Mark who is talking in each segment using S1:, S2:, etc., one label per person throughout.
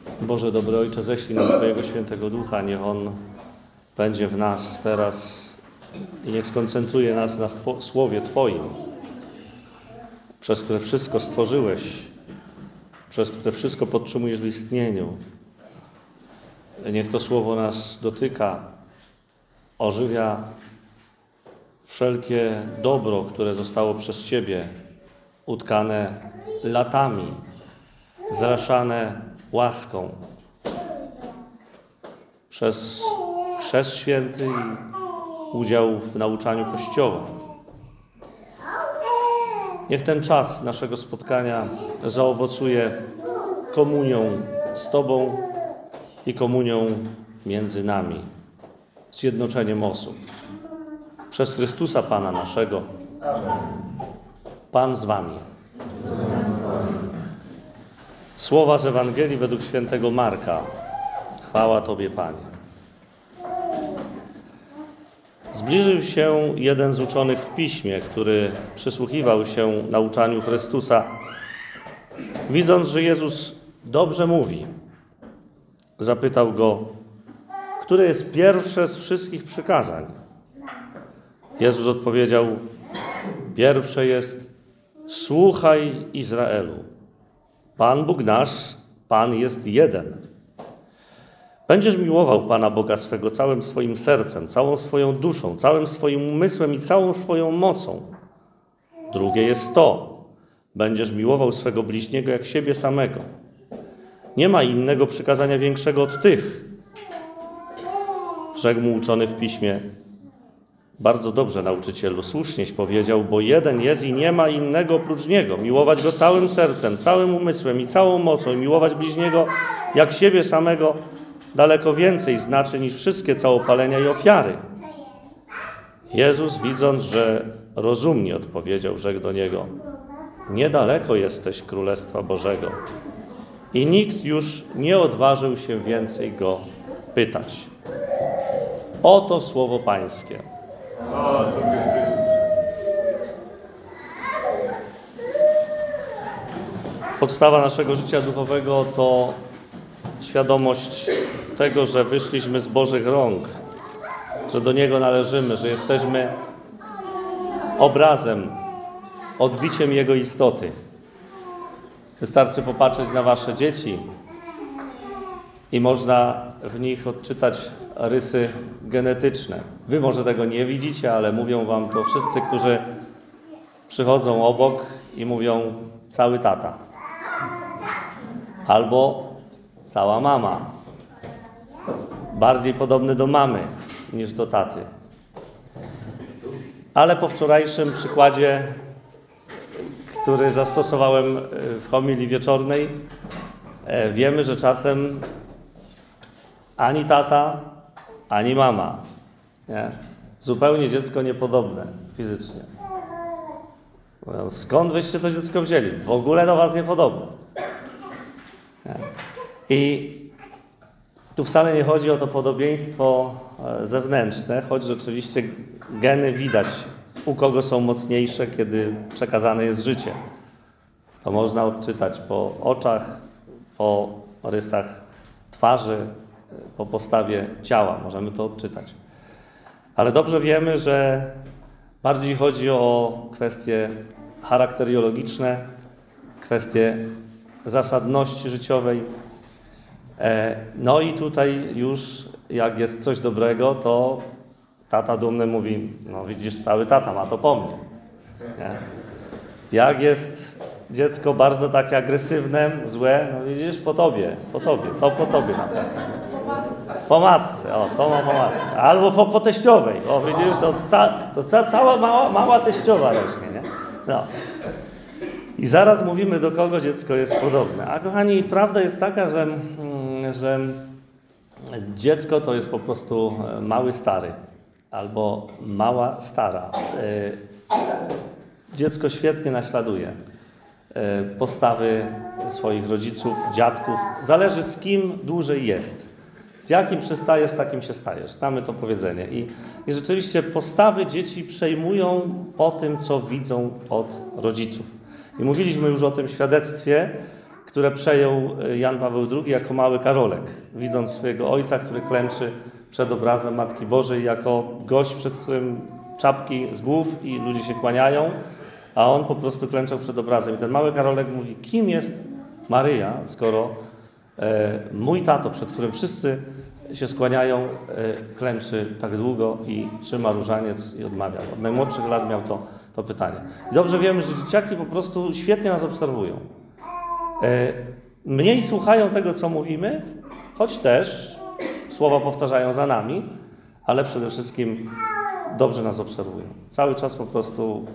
S1: Boże dobry Ojcze, ześlij nam Twojego Świętego Ducha, niech On będzie w nas teraz i niech skoncentruje nas na Słowie Twoim, przez które wszystko stworzyłeś, przez które wszystko podtrzymujesz w istnieniu. Niech to Słowo nas dotyka, ożywia wszelkie dobro, które zostało przez Ciebie utkane latami, zraszane łaską przez chrzest święty i udział w nauczaniu Kościoła. Niech ten czas naszego spotkania zaowocuje komunią z Tobą i komunią między nami, zjednoczeniem osób. Przez Chrystusa Pana naszego. Pan z Wami. Słowa z Ewangelii według świętego Marka. Chwała Tobie, Panie. Zbliżył się jeden z uczonych w Piśmie, który przysłuchiwał się nauczaniu Chrystusa. Widząc, że Jezus dobrze mówi, zapytał Go, które jest pierwsze z wszystkich przykazań. Jezus odpowiedział, pierwsze jest, słuchaj Izraelu. Pan Bóg nasz, Pan jest jeden. Będziesz miłował Pana Boga swego całym swoim sercem, całą swoją duszą, całym swoim umysłem i całą swoją mocą. Drugie jest to, będziesz miłował swego bliźniego jak siebie samego. Nie ma innego przykazania większego od tych. Rzekł mu uczony w Piśmie, bardzo dobrze, nauczycielu, słusznieś powiedział, bo jeden jest i nie ma innego oprócz Niego. Miłować Go całym sercem, całym umysłem i całą mocą i miłować bliźniego jak siebie samego daleko więcej znaczy niż wszystkie całopalenia i ofiary. Jezus, widząc, że rozumnie odpowiedział, rzekł do Niego, niedaleko jesteś Królestwa Bożego. I nikt już nie odważył się więcej Go pytać. Oto słowo Pańskie. Podstawa naszego życia duchowego to świadomość tego, że wyszliśmy z Bożych rąk, że do Niego należymy, że jesteśmy obrazem, odbiciem Jego istoty. Wystarczy popatrzeć na wasze dzieci i można w nich odczytać rysy genetyczne. Wy może tego nie widzicie, ale mówią wam to wszyscy, którzy przychodzą obok i mówią cały tata. Albo cała mama. Bardziej podobny do mamy niż do taty. Ale po wczorajszym przykładzie, który zastosowałem w homilii wieczornej, wiemy, że czasem ani tata, ani mama. Nie? Zupełnie dziecko niepodobne fizycznie. Mówią, skąd wyście to dziecko wzięli? W ogóle do was niepodobne. Nie? I tu wcale nie chodzi o to podobieństwo zewnętrzne, choć rzeczywiście geny widać, u kogo są mocniejsze, kiedy przekazane jest życie. To można odczytać po oczach, po rysach twarzy, po postawie ciała. Możemy to odczytać. Ale dobrze wiemy, że bardziej chodzi o kwestie charakteriologiczne, kwestie zasadności życiowej. No i tutaj już jak jest coś dobrego, to tata dumny mówi, no widzisz, cały tata ma to po mnie. Nie? Jak jest dziecko bardzo takie agresywne, złe, no widzisz, po tobie, to po tobie na pewno. Po matce, o, to ma po matce. Albo po teściowej, o widzisz, to cała mała teściowa rośnie, nie? No. I zaraz mówimy, do kogo dziecko jest podobne. A kochani, prawda jest taka, że dziecko to jest po prostu mały stary albo mała stara. Dziecko świetnie naśladuje postawy swoich rodziców, dziadków. Zależy z kim dłużej jest. Z jakim przystajesz, takim się stajesz. Znamy to powiedzenie. I rzeczywiście postawy dzieci przejmują po tym, co widzą od rodziców. I mówiliśmy już o tym świadectwie, które przejął Jan Paweł II jako mały Karolek, widząc swojego ojca, który klęczy przed obrazem Matki Bożej jako gość, przed którym czapki z głów i ludzie się kłaniają, a on po prostu klęczał przed obrazem. I ten mały Karolek mówi, kim jest Maryja, skoro mój tato, przed którym wszyscy się skłaniają, klęczy tak długo i trzyma różaniec i odmawia. Od najmłodszych lat miał to pytanie. I dobrze wiemy, że dzieciaki po prostu świetnie nas obserwują. Mniej słuchają tego, co mówimy, choć też słowa powtarzają za nami, ale przede wszystkim dobrze nas obserwują. Cały czas po prostu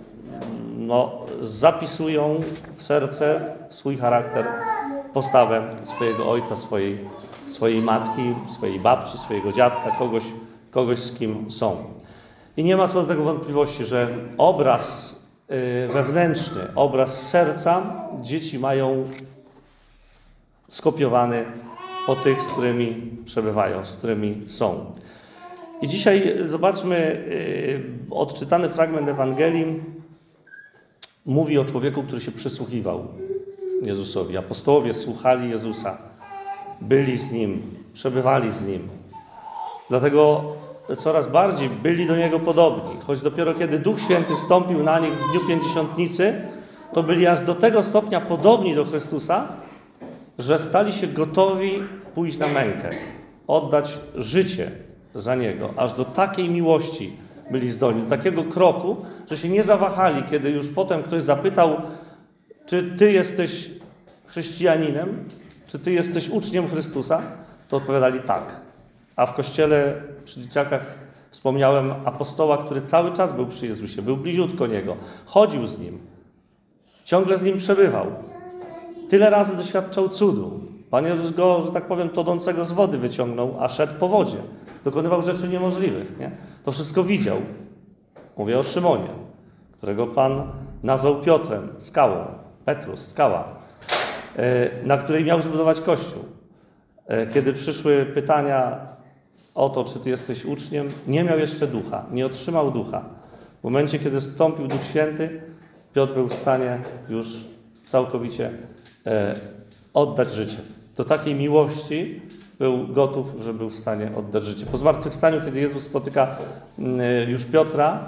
S1: zapisują w serce, w swój charakter, postawę swojego ojca, swojej matki, swojej babci, swojego dziadka, kogoś z kim są. I nie ma co do tego wątpliwości, że obraz wewnętrzny, obraz serca dzieci mają skopiowany po tych, z którymi przebywają, z którymi są. I dzisiaj zobaczmy, odczytany fragment Ewangelii mówi o człowieku, który się przysłuchiwał Jezusowi. Apostołowie słuchali Jezusa, byli z Nim, przebywali z Nim. Dlatego coraz bardziej byli do Niego podobni. Choć dopiero kiedy Duch Święty stąpił na nich w dniu Pięćdziesiątnicy, to byli aż do tego stopnia podobni do Chrystusa, że stali się gotowi pójść na mękę, oddać życie za Niego. Aż do takiej miłości byli zdolni, do takiego kroku, że się nie zawahali, kiedy już potem ktoś zapytał, czy Ty jesteś chrześcijaninem, czy Ty jesteś uczniem Chrystusa, to odpowiadali tak. A w kościele przy dzieciakach wspomniałem apostoła, który cały czas był przy Jezusie, był bliziutko Niego, chodził z Nim, ciągle z Nim przebywał. Tyle razy doświadczał cudu. Pan Jezus go, że tak powiem, tonącego z wody wyciągnął, a szedł po wodzie. Dokonywał rzeczy niemożliwych. Nie? To wszystko widział. Mówię o Szymonie, którego Pan nazwał Piotrem, skałą. Petrus, skała, na której miał zbudować Kościół. Kiedy przyszły pytania o to, czy Ty jesteś uczniem, nie miał jeszcze ducha, nie otrzymał ducha. W momencie, kiedy zstąpił Duch Święty, Piotr był w stanie już całkowicie oddać życie. Do takiej miłości był gotów, że był w stanie oddać życie. Po zmartwychwstaniu, kiedy Jezus spotyka już Piotra,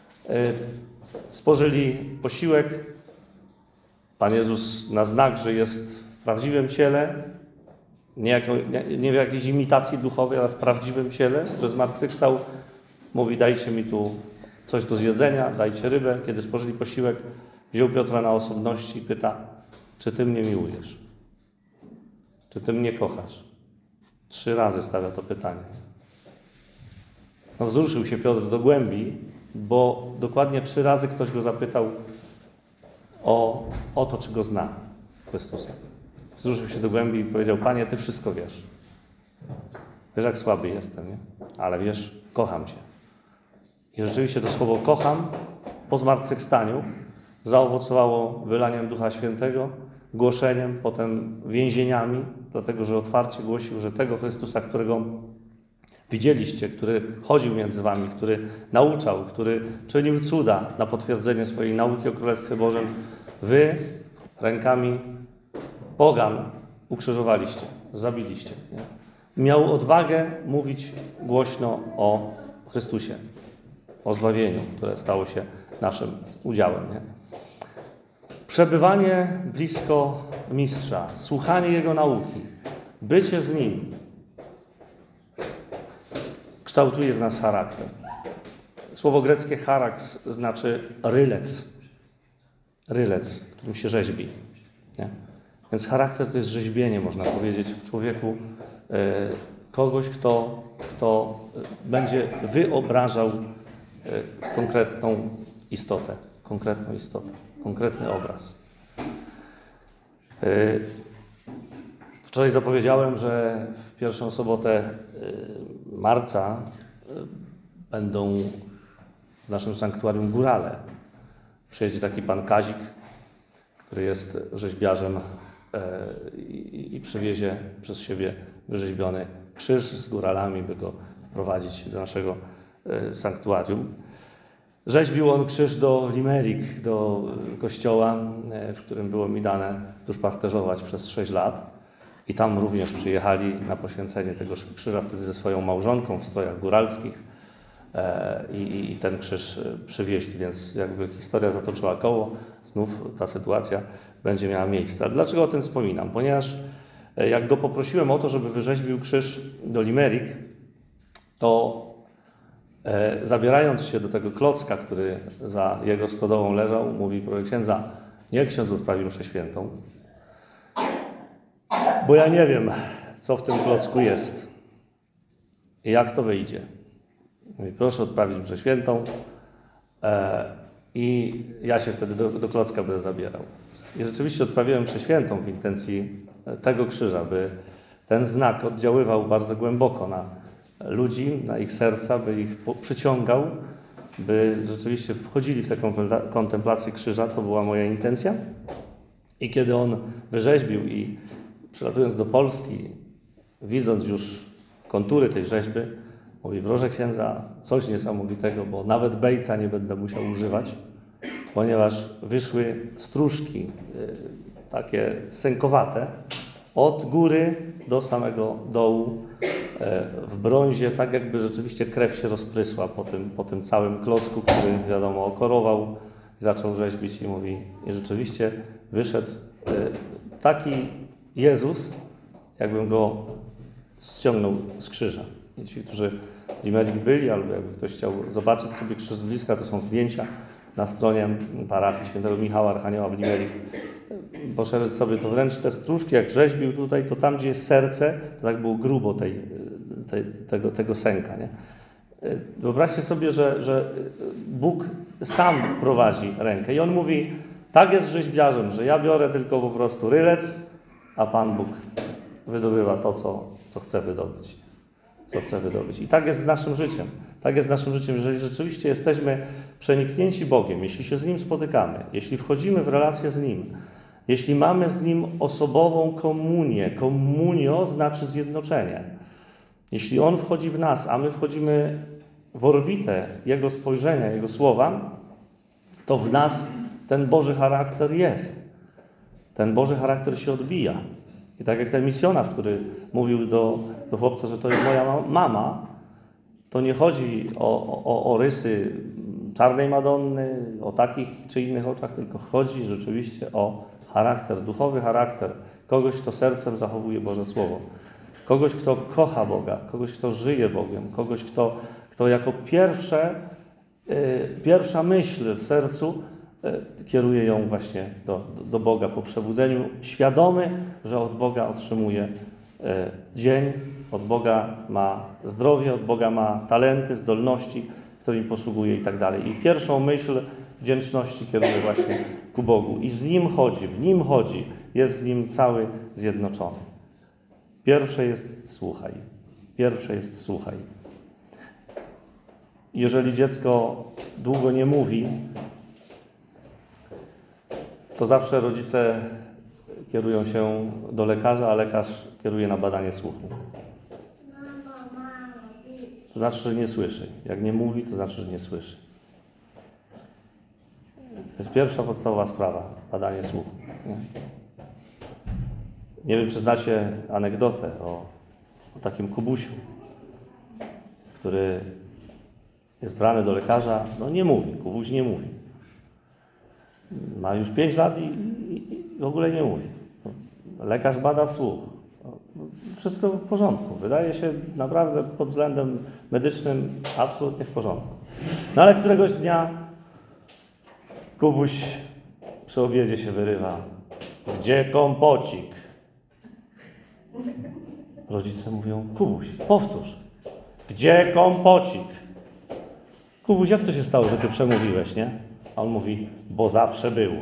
S1: spożyli posiłek. Pan Jezus na znak, że jest w prawdziwym ciele, nie w jakiejś imitacji duchowej, ale w prawdziwym ciele, że zmartwychwstał, mówi, dajcie mi tu coś do zjedzenia, dajcie rybę. Kiedy spożyli posiłek, wziął Piotra na osobności i pyta, czy Ty mnie miłujesz? Czy Ty mnie kochasz? 3 razy stawia to pytanie. Wzruszył się Piotr do głębi, bo dokładnie 3 razy ktoś go zapytał o to, czy go zna, Chrystusa. Wzruszył się do głębi i powiedział, Panie, Ty wszystko wiesz. Wiesz, jak słaby jestem, nie? Ale wiesz, kocham Cię. I rzeczywiście to słowo kocham po zmartwychwstaniu zaowocowało wylaniem Ducha Świętego, głoszeniem, potem więzieniami, dlatego że otwarcie głosił, że tego Chrystusa, którego widzieliście, który chodził między wami, który nauczał, który czynił cuda na potwierdzenie swojej nauki o Królestwie Bożym, wy rękami pogan ukrzyżowaliście, zabiliście. Nie? Miał odwagę mówić głośno o Chrystusie, o zbawieniu, które stało się naszym udziałem. Nie? Przebywanie blisko Mistrza, słuchanie Jego nauki, bycie z Nim kształtuje w nas charakter. Słowo greckie charax znaczy rylec. Rylec, którym się rzeźbi. Nie? Więc charakter to jest rzeźbienie, można powiedzieć, w człowieku kogoś, kto będzie wyobrażał konkretną istotę, konkretny obraz. Wczoraj zapowiedziałem, że w pierwszą sobotę marca będą w naszym sanktuarium górale. Przyjedzie taki pan Kazik, który jest rzeźbiarzem i przywiezie przez siebie wyrzeźbiony krzyż z góralami, by go wprowadzić do naszego sanktuarium. Rzeźbił on krzyż do Limerick, do kościoła, w którym było mi dane duszpasterzować przez 6 lat. I tam również przyjechali na poświęcenie tego krzyża wtedy ze swoją małżonką w strojach góralskich i ten krzyż przywieźli, więc jakby historia zatoczyła koło, znów ta sytuacja będzie miała miejsce. Ale dlaczego o tym wspominam? Ponieważ jak go poprosiłem o to, żeby wyrzeźbił krzyż do Limerick, to zabierając się do tego klocka, który za jego stodołą leżał, mówi: proszę księdza, niech ksiądz odprawi mszę świętą, bo ja nie wiem, co w tym klocku jest i jak to wyjdzie. Mówi: proszę odprawić mszę świętą i ja się wtedy do klocka będę zabierał. I rzeczywiście odprawiłem mszę świętą w intencji tego krzyża, by ten znak oddziaływał bardzo głęboko na ludzi, na ich serca, by ich przyciągał, by rzeczywiście wchodzili w tę kontemplację krzyża. To była moja intencja. I kiedy on wyrzeźbił i przylatując do Polski, widząc już kontury tej rzeźby, mówi: proszę księdza, coś niesamowitego, bo nawet bejca nie będę musiał używać, ponieważ wyszły stróżki takie sękowate od góry do samego dołu w brązie, tak jakby rzeczywiście krew się rozprysła po tym całym klocku, który wiadomo okorował, zaczął rzeźbić i mówi: i rzeczywiście wyszedł taki Jezus, jakbym go ściągnął z krzyża. I ci, którzy w Limerick byli, albo jakby ktoś chciał zobaczyć sobie krzyż z bliska, to są zdjęcia na stronie parafii świętego Michała Archanioła w Limerick. Poszerzyć sobie to wręcz te stróżki, jak rzeźbił tutaj, to tam, gdzie jest serce, to tak było grubo tego sęka. Nie? Wyobraźcie sobie, że Bóg sam prowadzi rękę i On mówi: tak jest z rzeźbiarzem, że ja biorę tylko po prostu rylec, a Pan Bóg wydobywa to, co chce wydobyć. I tak jest z naszym życiem. Tak jest z naszym życiem, jeżeli rzeczywiście jesteśmy przeniknięci Bogiem, jeśli się z Nim spotykamy, jeśli wchodzimy w relację z Nim, jeśli mamy z Nim osobową komunię. Komunio znaczy zjednoczenie. Jeśli On wchodzi w nas, a my wchodzimy w orbitę Jego spojrzenia, Jego słowa, to w nas ten Boży charakter jest. Ten Boży charakter się odbija. I tak jak ten misjonarz, który mówił do chłopca, że to jest moja mama, to nie chodzi o rysy czarnej Madonny, o takich czy innych oczach, tylko chodzi rzeczywiście o charakter, duchowy charakter kogoś, kto sercem zachowuje Boże Słowo. Kogoś, kto kocha Boga, kogoś, kto żyje Bogiem, kogoś, kto jako pierwsza myśl w sercu kieruje ją właśnie do Boga po przebudzeniu, świadomy, że od Boga otrzymuje dzień, od Boga ma zdrowie, od Boga ma talenty, zdolności, którymi posługuje i tak dalej. I pierwszą myśl wdzięczności kieruje właśnie ku Bogu. I z Nim chodzi, w Nim chodzi, jest z Nim cały zjednoczony. Pierwsze jest słuchaj. Pierwsze jest słuchaj. Jeżeli dziecko długo nie mówi, to zawsze rodzice kierują się do lekarza, a lekarz kieruje na badanie słuchu. To znaczy, że nie słyszy. Jak nie mówi, to znaczy, że nie słyszy. To jest pierwsza podstawowa sprawa, badanie słuchu. Nie wiem, czy znacie anegdotę o takim Kubusiu, który jest brany do lekarza. No nie mówi, Kubuś nie mówi. Ma już 5 lat i w ogóle nie mówi. Lekarz bada słuch. Wszystko w porządku. Wydaje się naprawdę pod względem medycznym absolutnie w porządku. No ale któregoś dnia Kubuś przy obiedzie się wyrywa: gdzie kompocik? Rodzice mówią: Kubuś, powtórz. Gdzie kompocik? Kubuś, jak to się stało, że ty przemówiłeś, nie? A on mówi: bo zawsze był.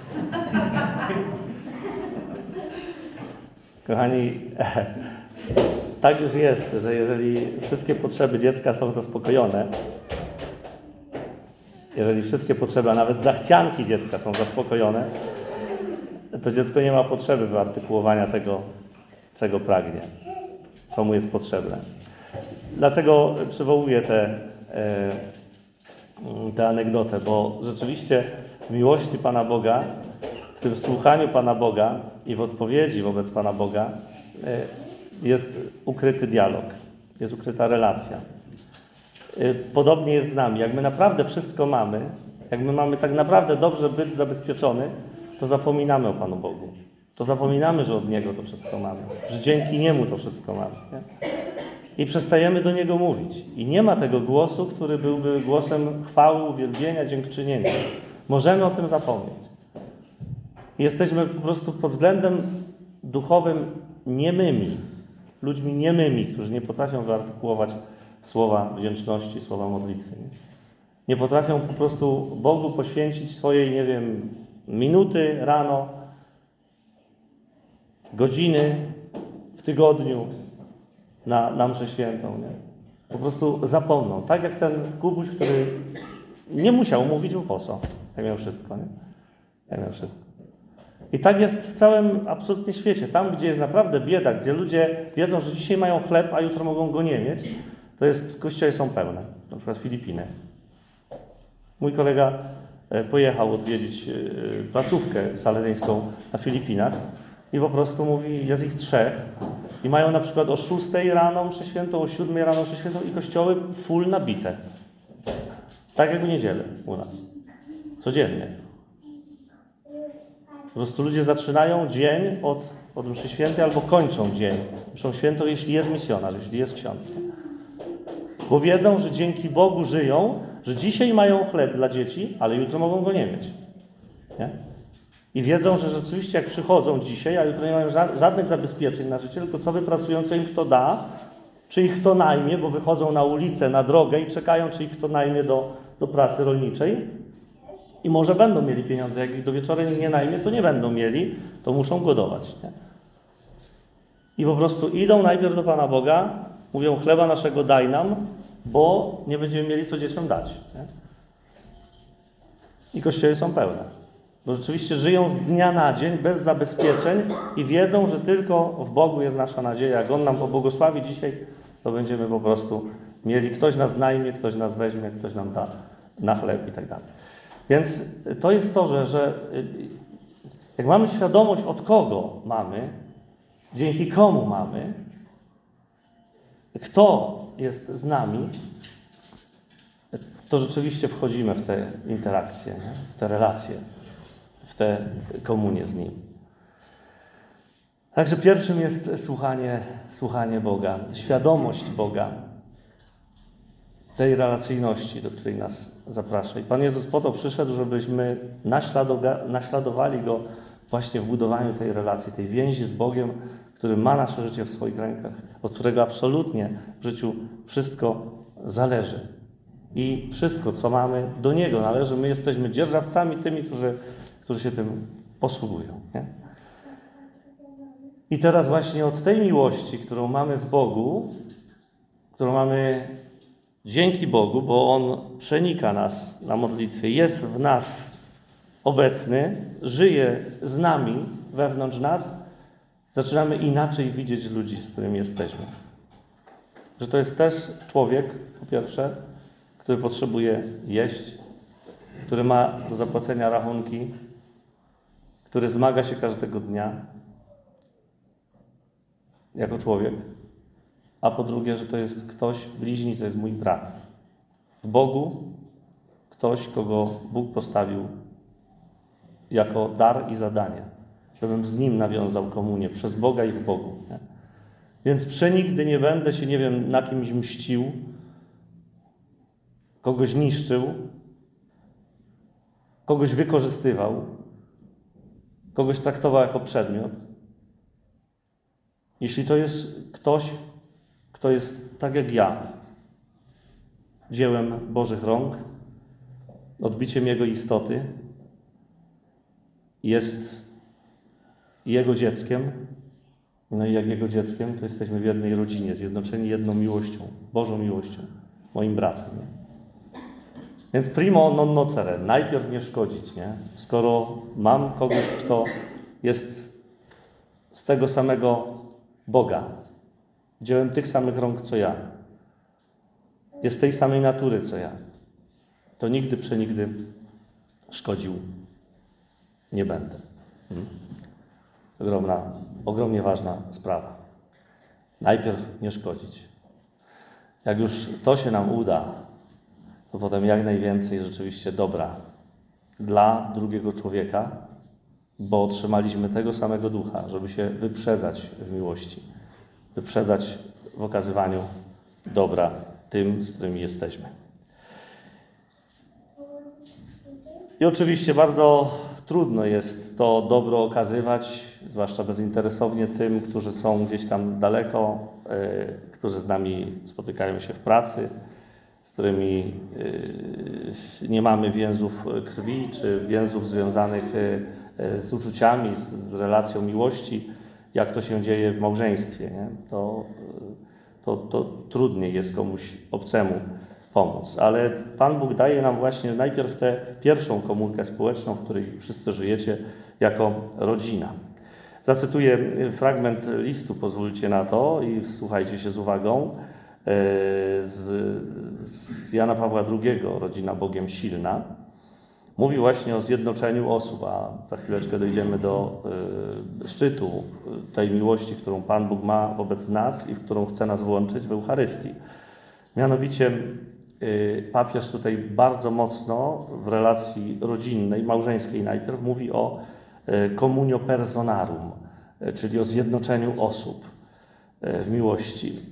S1: Kochani, tak już jest, że jeżeli wszystkie potrzeby dziecka są zaspokojone, jeżeli wszystkie potrzeby, a nawet zachcianki dziecka są zaspokojone, to dziecko nie ma potrzeby wyartykułowania tego, czego pragnie, co mu jest potrzebne. Dlaczego przywołuję tę anegdotę, bo rzeczywiście w miłości Pana Boga, w tym słuchaniu Pana Boga i w odpowiedzi wobec Pana Boga jest ukryty dialog, jest ukryta relacja. Podobnie jest z nami. Jak my naprawdę wszystko mamy, jak my mamy tak naprawdę dobrze być zabezpieczony, to zapominamy o Panu Bogu. To zapominamy, że od Niego to wszystko mamy, że dzięki Niemu to wszystko mamy. Nie? I przestajemy do Niego mówić. I nie ma tego głosu, który byłby głosem chwały, uwielbienia, dziękczynienia. Możemy o tym zapomnieć. Jesteśmy po prostu pod względem duchowym niemymi, ludźmi niemymi, którzy nie potrafią wyartykułować słowa wdzięczności, słowa modlitwy. Nie potrafią po prostu Bogu poświęcić swojej, nie wiem, minuty rano, godziny w tygodniu na mszę świętą. Nie? Po prostu zapomną. Tak jak ten Kubuś, który nie musiał mówić, bo po co? Jak miał wszystko. Nie? Jak miał wszystko. I tak jest w całym absolutnie świecie. Tam, gdzie jest naprawdę bieda, gdzie ludzie wiedzą, że dzisiaj mają chleb, a jutro mogą go nie mieć, to jest, kościoły są pełne. Na przykład Filipiny. Mój kolega pojechał odwiedzić placówkę salezyjską na Filipinach i po prostu mówi, jest ich 3 i mają na przykład o 6 rano mszę świętą, o 7 rano mszę świętą i kościoły full nabite. Tak jak w niedzielę u nas. Codziennie. Po prostu ludzie zaczynają dzień od mszy świętej albo kończą dzień mszą świętą, jeśli jest misjonarz, jeśli jest ksiądz. Bo wiedzą, że dzięki Bogu żyją, że dzisiaj mają chleb dla dzieci, ale jutro mogą go nie mieć. Nie? I wiedzą, że rzeczywiście jak przychodzą dzisiaj, a jutro nie mają żadnych zabezpieczeń na życie, tylko co wypracują, co im kto da, czy ich kto najmie, bo wychodzą na ulicę, na drogę i czekają, czy ich kto najmie do pracy rolniczej. I może będą mieli pieniądze, jak ich do wieczora nikt nie najmie, to nie będą mieli, to muszą głodować. Nie? I po prostu idą najpierw do Pana Boga, mówią, chleba naszego daj nam, bo nie będziemy mieli co dzieciom dać. Nie? I kościoły są pełne. Bo rzeczywiście żyją z dnia na dzień, bez zabezpieczeń i wiedzą, że tylko w Bogu jest nasza nadzieja. Jak On nam pobłogosławi dzisiaj, to będziemy po prostu mieli, ktoś nas najmie, ktoś nas weźmie, ktoś nam da na chleb i tak dalej. Więc to jest to, że jak mamy świadomość, od kogo mamy, dzięki komu mamy, kto jest z nami, to rzeczywiście wchodzimy w te interakcje, nie? W te relacje, w tę komunię z Nim. Także pierwszym jest słuchanie Boga, świadomość Boga, tej relacyjności, do której nas zaprasza. I Pan Jezus po to przyszedł, żebyśmy naśladowali Go właśnie w budowaniu tej relacji, tej więzi z Bogiem, który ma nasze życie w swoich rękach, od którego absolutnie w życiu wszystko zależy. I wszystko, co mamy, do Niego należy. My jesteśmy dzierżawcami tymi, którzy się tym posługują. Nie? I teraz właśnie od tej miłości, którą mamy w Bogu, którą mamy dzięki Bogu, bo On przenika nas na modlitwie, jest w nas obecny, żyje z nami, wewnątrz nas, zaczynamy inaczej widzieć ludzi, z którymi jesteśmy. Że to jest też człowiek, po pierwsze, który potrzebuje jeść, który ma do zapłacenia rachunki, który zmaga się każdego dnia jako człowiek, a po drugie, że to jest ktoś, bliźni, to jest mój brat. W Bogu ktoś, kogo Bóg postawił jako dar i zadanie, żebym z Nim nawiązał komunię, przez Boga i w Bogu. Nie? Więc przenigdy nie będę się, nie wiem, na kimś mścił, kogoś niszczył, kogoś wykorzystywał, kogoś traktował jako przedmiot. Jeśli to jest ktoś, kto jest tak jak ja, dziełem Bożych rąk, odbiciem Jego istoty, jest Jego dzieckiem, no i jak Jego dzieckiem, to jesteśmy w jednej rodzinie, zjednoczeni jedną miłością, Bożą miłością, moim bratem. Nie? Więc primo non nocere, najpierw nie szkodzić, nie? Skoro mam kogoś, kto jest z tego samego Boga, dziełem tych samych rąk, co ja, jest tej samej natury, co ja, to nigdy przenigdy szkodził nie będę. Ogromnie ważna sprawa. Najpierw nie szkodzić. Jak już to się nam uda, to potem jak najwięcej rzeczywiście dobra dla drugiego człowieka, bo otrzymaliśmy tego samego ducha, żeby się wyprzedzać w miłości, wyprzedzać w okazywaniu dobra tym, z którymi jesteśmy. I oczywiście bardzo trudno jest to dobro okazywać, zwłaszcza bezinteresownie tym, którzy są gdzieś tam daleko, którzy z nami spotykają się w pracy, z którymi nie mamy więzów krwi, czy więzów związanych z uczuciami, z relacją miłości, jak to się dzieje w małżeństwie. Nie? To trudniej jest komuś obcemu pomóc. Ale Pan Bóg daje nam właśnie najpierw tę pierwszą komórkę społeczną, w której wszyscy żyjecie jako rodzina. Zacytuję fragment listu, pozwólcie na to i słuchajcie się z uwagą, z Jana Pawła II, Rodzina Bogiem silna. Mówi właśnie o zjednoczeniu osób, a za chwileczkę dojdziemy do szczytu tej miłości, którą Pan Bóg ma wobec nas i w którą chce nas włączyć w Eucharystii. Mianowicie papież tutaj bardzo mocno w relacji rodzinnej, małżeńskiej najpierw mówi o communio personarum, czyli o zjednoczeniu osób w miłości.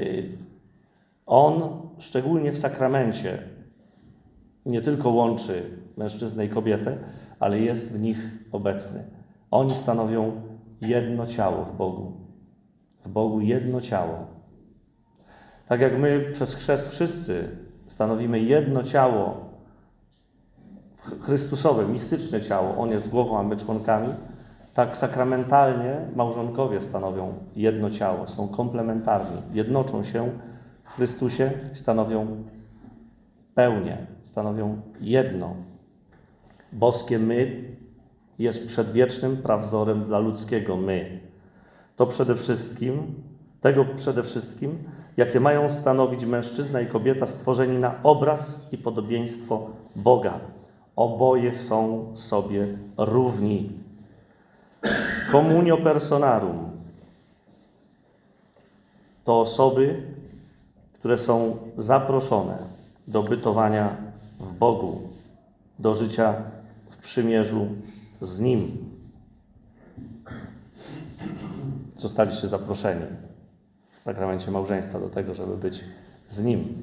S1: On szczególnie w sakramencie nie tylko łączy mężczyznę i kobietę, ale jest w nich obecny. Oni stanowią jedno ciało w Bogu. W Bogu jedno ciało. Tak jak my przez chrzest wszyscy stanowimy jedno ciało, chrystusowe, mistyczne ciało, on jest głową, a my członkami, tak sakramentalnie małżonkowie stanowią jedno ciało, są komplementarni, jednoczą się w Chrystusie i stanowią pełnię, stanowią jedno. Boskie my jest przedwiecznym prawzorem dla ludzkiego my. Tego przede wszystkim, jakie mają stanowić mężczyzna i kobieta stworzeni na obraz i podobieństwo Boga. Oboje są sobie równi. Communio personarum to osoby, które są zaproszone do bytowania w Bogu, do życia w przymierzu z Nim. Zostaliście zaproszeni w sakramencie małżeństwa do tego, żeby być z Nim.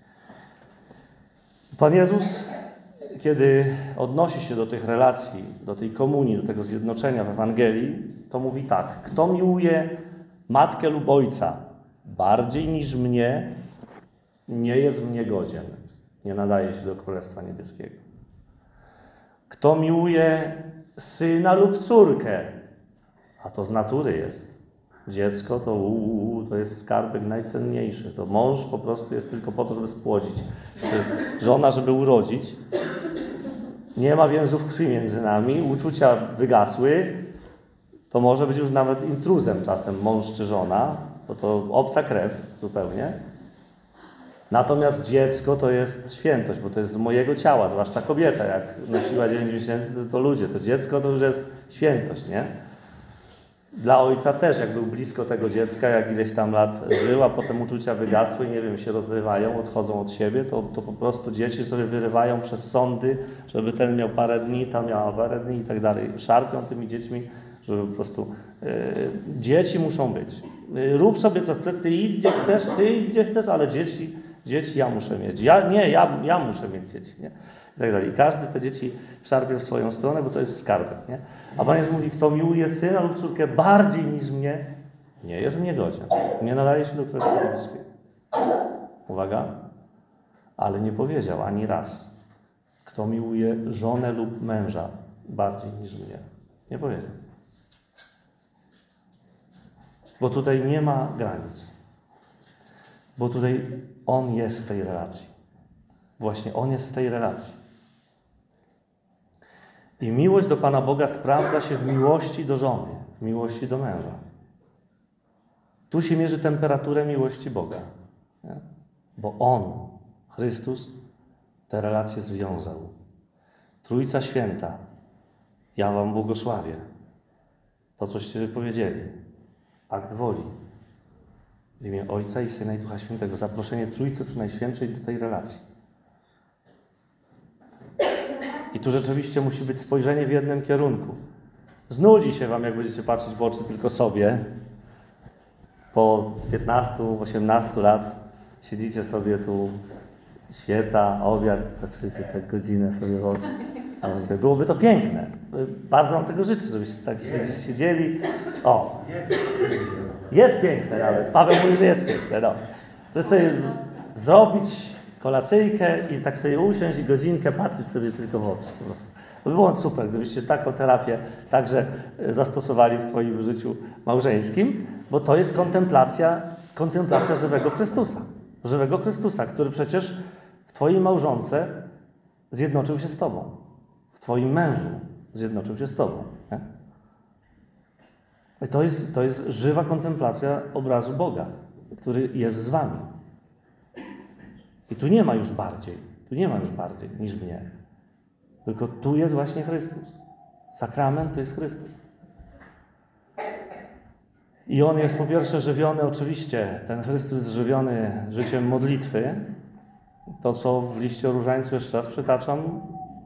S1: Pan Jezus, kiedy odnosi się do tych relacji, do tej komunii, do tego zjednoczenia w Ewangelii, to mówi tak: kto miłuje matkę lub ojca bardziej niż mnie, nie jest mnie godzien, nie nadaje się do Królestwa Niebieskiego. Kto miłuje syna lub córkę, a to z natury jest. Dziecko to jest skarbek najcenniejszy. To mąż po prostu jest tylko po to, żeby spłodzić. Żona, żeby urodzić. Nie ma więzów krwi między nami, uczucia wygasły. To może być już nawet intruzem czasem mąż czy żona, bo to obca krew zupełnie. Natomiast dziecko to jest świętość, bo to jest z mojego ciała, zwłaszcza kobieta, jak nosiła 9 miesięcy, to ludzie, to dziecko to już jest świętość, nie? Dla ojca też, jak był blisko tego dziecka, jak ileś tam lat żył, a potem uczucia wygasły, nie wiem, się rozrywają, odchodzą od siebie, to po prostu dzieci sobie wyrywają przez sądy, żeby ten miał parę dni, ta miała parę dni i tak dalej. Szarpią tymi dziećmi, żeby po prostu... dzieci muszą być. Rób sobie co chcesz, ty idź gdzie chcesz, ale dzieci ja muszę mieć. Ja muszę mieć dzieci, nie? I tak dalej. I każdy te dzieci szarpie w swoją stronę, bo to jest skarbek, nie? A Pan Jezus mówi, kto miłuje syna lub córkę bardziej niż mnie, nie jest mnie godzien. Nie nadaje się do Królestwa Niebieskiego. Uwaga, ale nie powiedział ani raz, kto miłuje żonę lub męża bardziej niż mnie. Nie powiedział. Bo tutaj nie ma granic. Bo tutaj On jest w tej relacji. Właśnie On jest w tej relacji. I miłość do Pana Boga sprawdza się w miłości do żony, w miłości do męża. Tu się mierzy temperaturę miłości Boga. Nie? Bo On, Chrystus, te relacje związał. Trójca Święta, ja wam błogosławię. To, coście wypowiedzieli. Akt woli. W imię Ojca i Syna i Ducha Świętego. Zaproszenie Trójcy Przenajświętszej do tej relacji. I tu rzeczywiście musi być spojrzenie w jednym kierunku. Znudzi się wam, jak będziecie patrzeć w oczy tylko sobie. Po 15-18 lat siedzicie sobie tu, świeca, obiad, patrzycie tak godzinę sobie w oczy. Ale byłoby to piękne. Bardzo wam tego życzę, żebyście tak siedzieli. O, jest piękne nawet. Paweł mówi, że jest piękne. No. Że sobie zrobić kolacyjkę i tak sobie usiąść i godzinkę patrzeć sobie tylko w oczy. Po prostu. To by było super, gdybyście taką terapię także zastosowali w swoim życiu małżeńskim, bo to jest kontemplacja żywego Chrystusa. Żywego Chrystusa, który przecież w twojej małżonce zjednoczył się z tobą. W twoim mężu zjednoczył się z tobą. Nie? I to jest żywa kontemplacja obrazu Boga, który jest z wami. I tu nie ma już bardziej niż mnie. Tylko tu jest właśnie Chrystus. Sakrament to jest Chrystus. I On jest po pierwsze żywiony, oczywiście, ten Chrystus jest żywiony życiem modlitwy. To, co w liście o Różańcu, jeszcze raz przytaczam,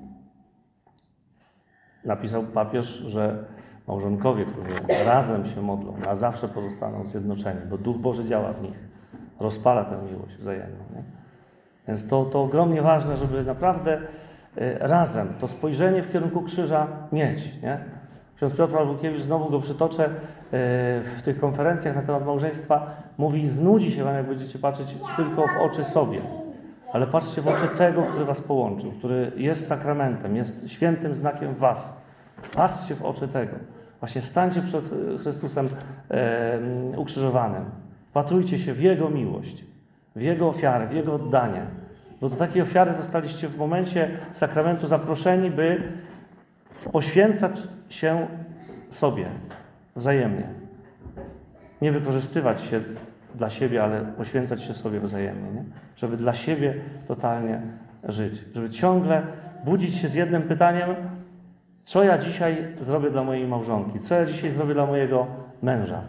S1: napisał papież, że małżonkowie, którzy razem się modlą, na zawsze pozostaną zjednoczeni, bo Duch Boży działa w nich, rozpala tę miłość wzajemną. Nie? Więc to ogromnie ważne, żeby naprawdę razem to spojrzenie w kierunku krzyża mieć. Nie? Ksiądz Piotr Pawłukiewicz, znowu go przytoczę, w tych konferencjach na temat małżeństwa, mówi, znudzi się wam, jak będziecie patrzeć tylko w oczy sobie. Ale patrzcie w oczy tego, który was połączył, który jest sakramentem, jest świętym znakiem was. Patrzcie w oczy tego. Właśnie stańcie przed Chrystusem ukrzyżowanym. Wpatrujcie się w Jego miłość, w Jego ofiarę, w Jego oddanie. Bo do takiej ofiary zostaliście w momencie sakramentu zaproszeni, by poświęcać się sobie wzajemnie. Nie wykorzystywać się dla siebie, ale poświęcać się sobie wzajemnie. Nie? Żeby dla siebie totalnie żyć. Żeby ciągle budzić się z jednym pytaniem, co ja dzisiaj zrobię dla mojej małżonki? Co ja dzisiaj zrobię dla mojego męża?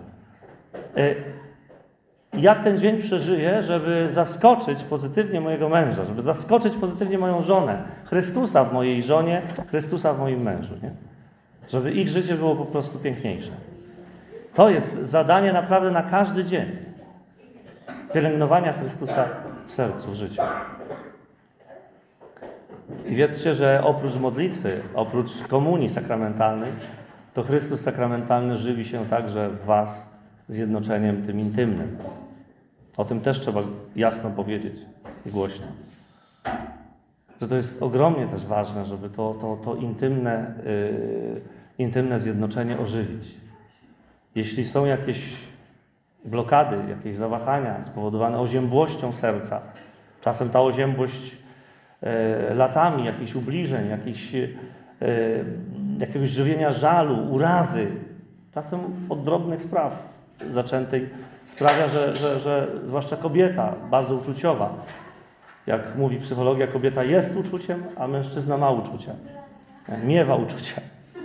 S1: Jak ten dzień przeżyję, żeby zaskoczyć pozytywnie mojego męża, żeby zaskoczyć pozytywnie moją żonę, Chrystusa w mojej żonie, Chrystusa w moim mężu, nie? Żeby ich życie było po prostu piękniejsze. To jest zadanie naprawdę na każdy dzień. Pielęgnowania Chrystusa w sercu, w życiu. I wiedzcie, że oprócz modlitwy, oprócz komunii sakramentalnej, to Chrystus sakramentalny żywi się także w was zjednoczeniem tym intymnym. O tym też trzeba jasno powiedzieć i głośno. Że to jest ogromnie też ważne, żeby to intymne zjednoczenie ożywić. Jeśli są jakieś blokady, jakieś zawahania spowodowane oziębłością serca, czasem ta oziębłość latami, jakichś ubliżeń, jakiegoś żywienia żalu, urazy, czasem od drobnych spraw zaczętej, sprawia, że zwłaszcza kobieta, bardzo uczuciowa, jak mówi psychologia, kobieta jest uczuciem, a mężczyzna ma uczucia. Miewa uczucia.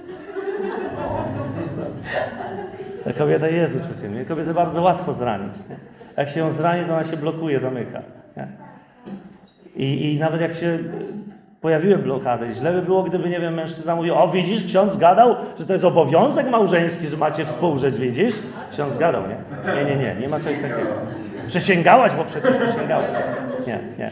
S1: Kobieta jest uczuciem. Nie? Kobietę bardzo łatwo zranić. Nie? Jak się ją zrani, to ona się blokuje, zamyka. Nie? I nawet jak się pojawiły blokady, źle by było, gdyby, nie wiem, mężczyzna mówił, o widzisz, ksiądz gadał, że to jest obowiązek małżeński, że macie współżyć, widzisz? Ksiądz gadał, nie? Nie ma czegoś takiego. Przysięgałaś, bo przecież przysięgałaś. Nie.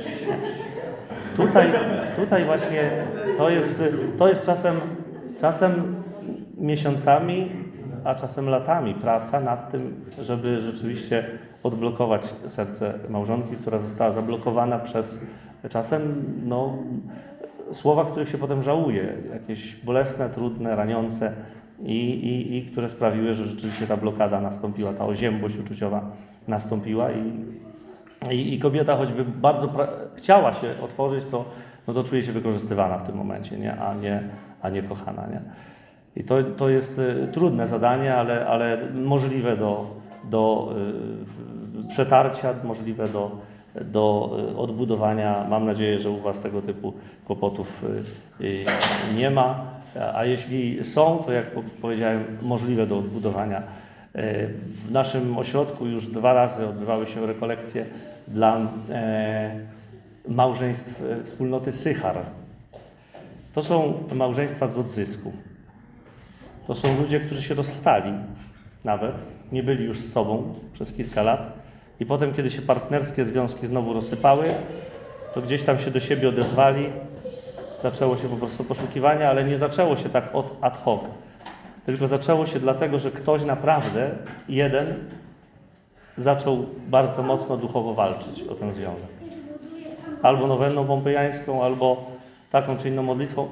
S1: Tutaj właśnie to jest czasem miesiącami, a czasem latami praca nad tym, żeby rzeczywiście odblokować serce małżonki, która została zablokowana przez czasem słowa, których się potem żałuje, jakieś bolesne, trudne, raniące i które sprawiły, że rzeczywiście ta blokada nastąpiła, ta oziębłość uczuciowa nastąpiła i kobieta choćby bardzo chciała się otworzyć, to czuje się wykorzystywana w tym momencie, nie? A nie kochana. Nie? I to jest trudne zadanie, ale możliwe do przetarcia, możliwe do odbudowania. Mam nadzieję, że u Was tego typu kłopotów nie ma, a jeśli są, to jak powiedziałem, możliwe do odbudowania. W naszym ośrodku już 2 razy odbywały się rekolekcje dla małżeństw wspólnoty Sychar. To są małżeństwa z odzysku. To są ludzie, którzy się rozstali nawet, nie byli już z sobą przez kilka lat i potem, kiedy się partnerskie związki znowu rozsypały, to gdzieś tam się do siebie odezwali, zaczęło się po prostu poszukiwanie, ale nie zaczęło się tak ad hoc, tylko zaczęło się dlatego, że ktoś naprawdę, jeden, zaczął bardzo mocno duchowo walczyć o ten związek. Albo nowenną pompejańską, albo taką czy inną modlitwą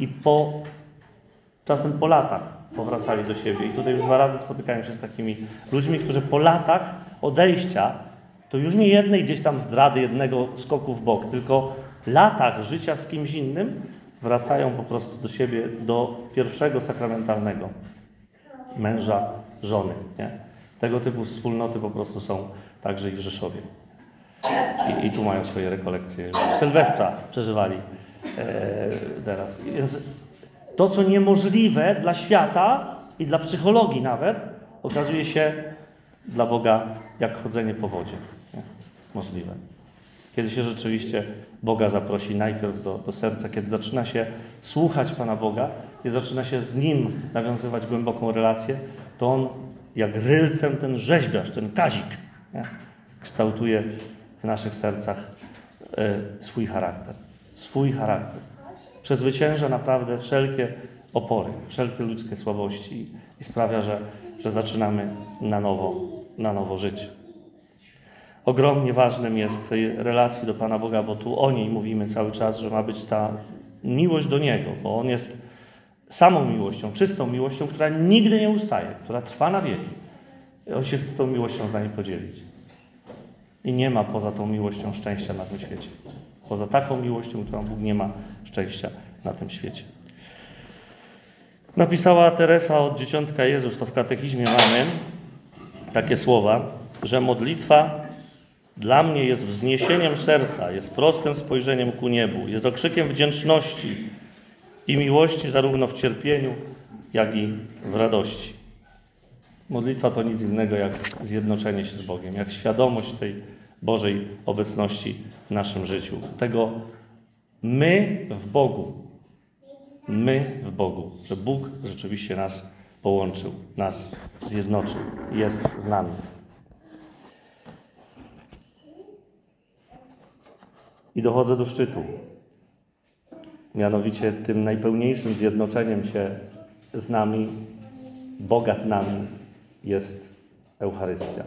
S1: czasem po latach powracali do siebie. I tutaj już 2 razy spotykałem się z takimi ludźmi, którzy po latach odejścia, to już nie jednej gdzieś tam zdrady, jednego skoku w bok, tylko latach życia z kimś innym wracają po prostu do siebie, do pierwszego sakramentalnego męża, żony. Nie? Tego typu wspólnoty po prostu są także i w Rzeszowie. I tu mają swoje rekolekcje. Sylwestra przeżywali teraz. Więc to, co niemożliwe dla świata i dla psychologii nawet, okazuje się dla Boga jak chodzenie po wodzie. Nie? Możliwe. Kiedy się rzeczywiście Boga zaprosi najpierw do serca, kiedy zaczyna się słuchać Pana Boga i zaczyna się z Nim nawiązywać głęboką relację, to On jak rylcem ten rzeźbiarz, ten Kazik, nie? Kształtuje w naszych sercach swój charakter. Swój charakter. Przezwycięża naprawdę wszelkie opory, wszelkie ludzkie słabości i sprawia, że zaczynamy na nowo żyć. Ogromnie ważnym jest w tej relacji do Pana Boga, bo tu o niej mówimy cały czas, że ma być ta miłość do Niego, bo On jest samą miłością, czystą miłością, która nigdy nie ustaje, która trwa na wieki. On się z tą miłością z nami podzielić. I nie ma poza tą miłością szczęścia na tym świecie. Poza taką miłością, którą Bóg, nie ma szczęścia na tym świecie. Napisała Teresa od Dzieciątka Jezus, to w katechizmie mamy takie słowa, że modlitwa dla mnie jest wzniesieniem serca, jest prostym spojrzeniem ku niebu, jest okrzykiem wdzięczności i miłości zarówno w cierpieniu, jak i w radości. Modlitwa to nic innego jak zjednoczenie się z Bogiem, jak świadomość tej Bożej obecności w naszym życiu. Tego my w Bogu, że Bóg rzeczywiście nas połączył, nas zjednoczył, jest z nami. I dochodzę do szczytu. Mianowicie tym najpełniejszym zjednoczeniem się z nami, Boga z nami, jest Eucharystia.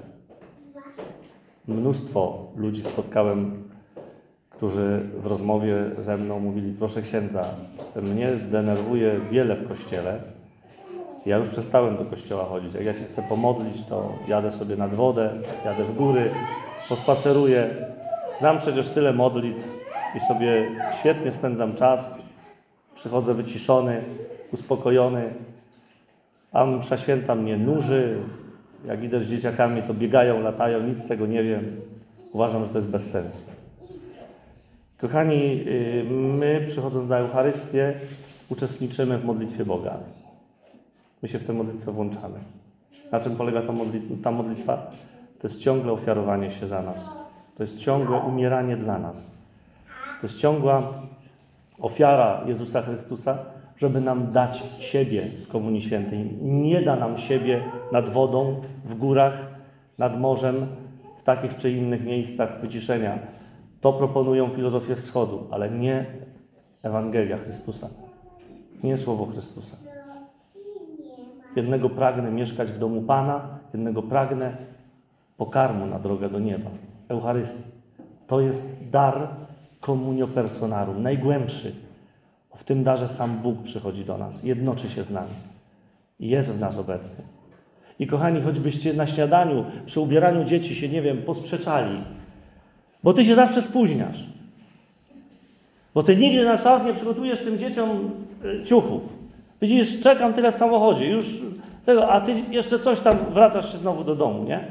S1: Mnóstwo ludzi spotkałem, którzy w rozmowie ze mną mówili: proszę księdza, mnie denerwuje wiele w kościele. Ja już przestałem do kościoła chodzić. Jak ja się chcę pomodlić, to jadę sobie nad wodę, jadę w góry, pospaceruję. Znam przecież tyle modlitw i sobie świetnie spędzam czas. Przychodzę wyciszony, uspokojony, a msza święta mnie nuży. Jak idę z dzieciakami, to biegają, latają, nic z tego nie wiem. Uważam, że to jest bez sensu. Kochani, my przychodząc na Eucharystię uczestniczymy w modlitwie Boga. My się w tę modlitwę włączamy. Na czym polega ta modlitwa? To jest ciągle ofiarowanie się za nas. To jest ciągłe umieranie dla nas. To jest ciągła ofiara Jezusa Chrystusa, żeby nam dać siebie w Komunii Świętej. Nie da nam siebie nad wodą, w górach, nad morzem, w takich czy innych miejscach wyciszenia. To proponują filozofie wschodu, ale nie Ewangelia Chrystusa. Nie Słowo Chrystusa. Jednego pragnę mieszkać w domu Pana, jednego pragnę pokarmu na drogę do nieba. Eucharystii. To jest dar communio personarum, najgłębszy. W tym darze sam Bóg przychodzi do nas, jednoczy się z nami i jest w nas obecny. I kochani, choćbyście na śniadaniu, przy ubieraniu dzieci się, nie wiem, posprzeczali, bo ty się zawsze spóźniasz, bo ty nigdy na czas nie przygotujesz tym dzieciom ciuchów. Widzisz, czekam tyle w samochodzie, już tego, a ty jeszcze coś tam, wracasz się znowu do domu, nie?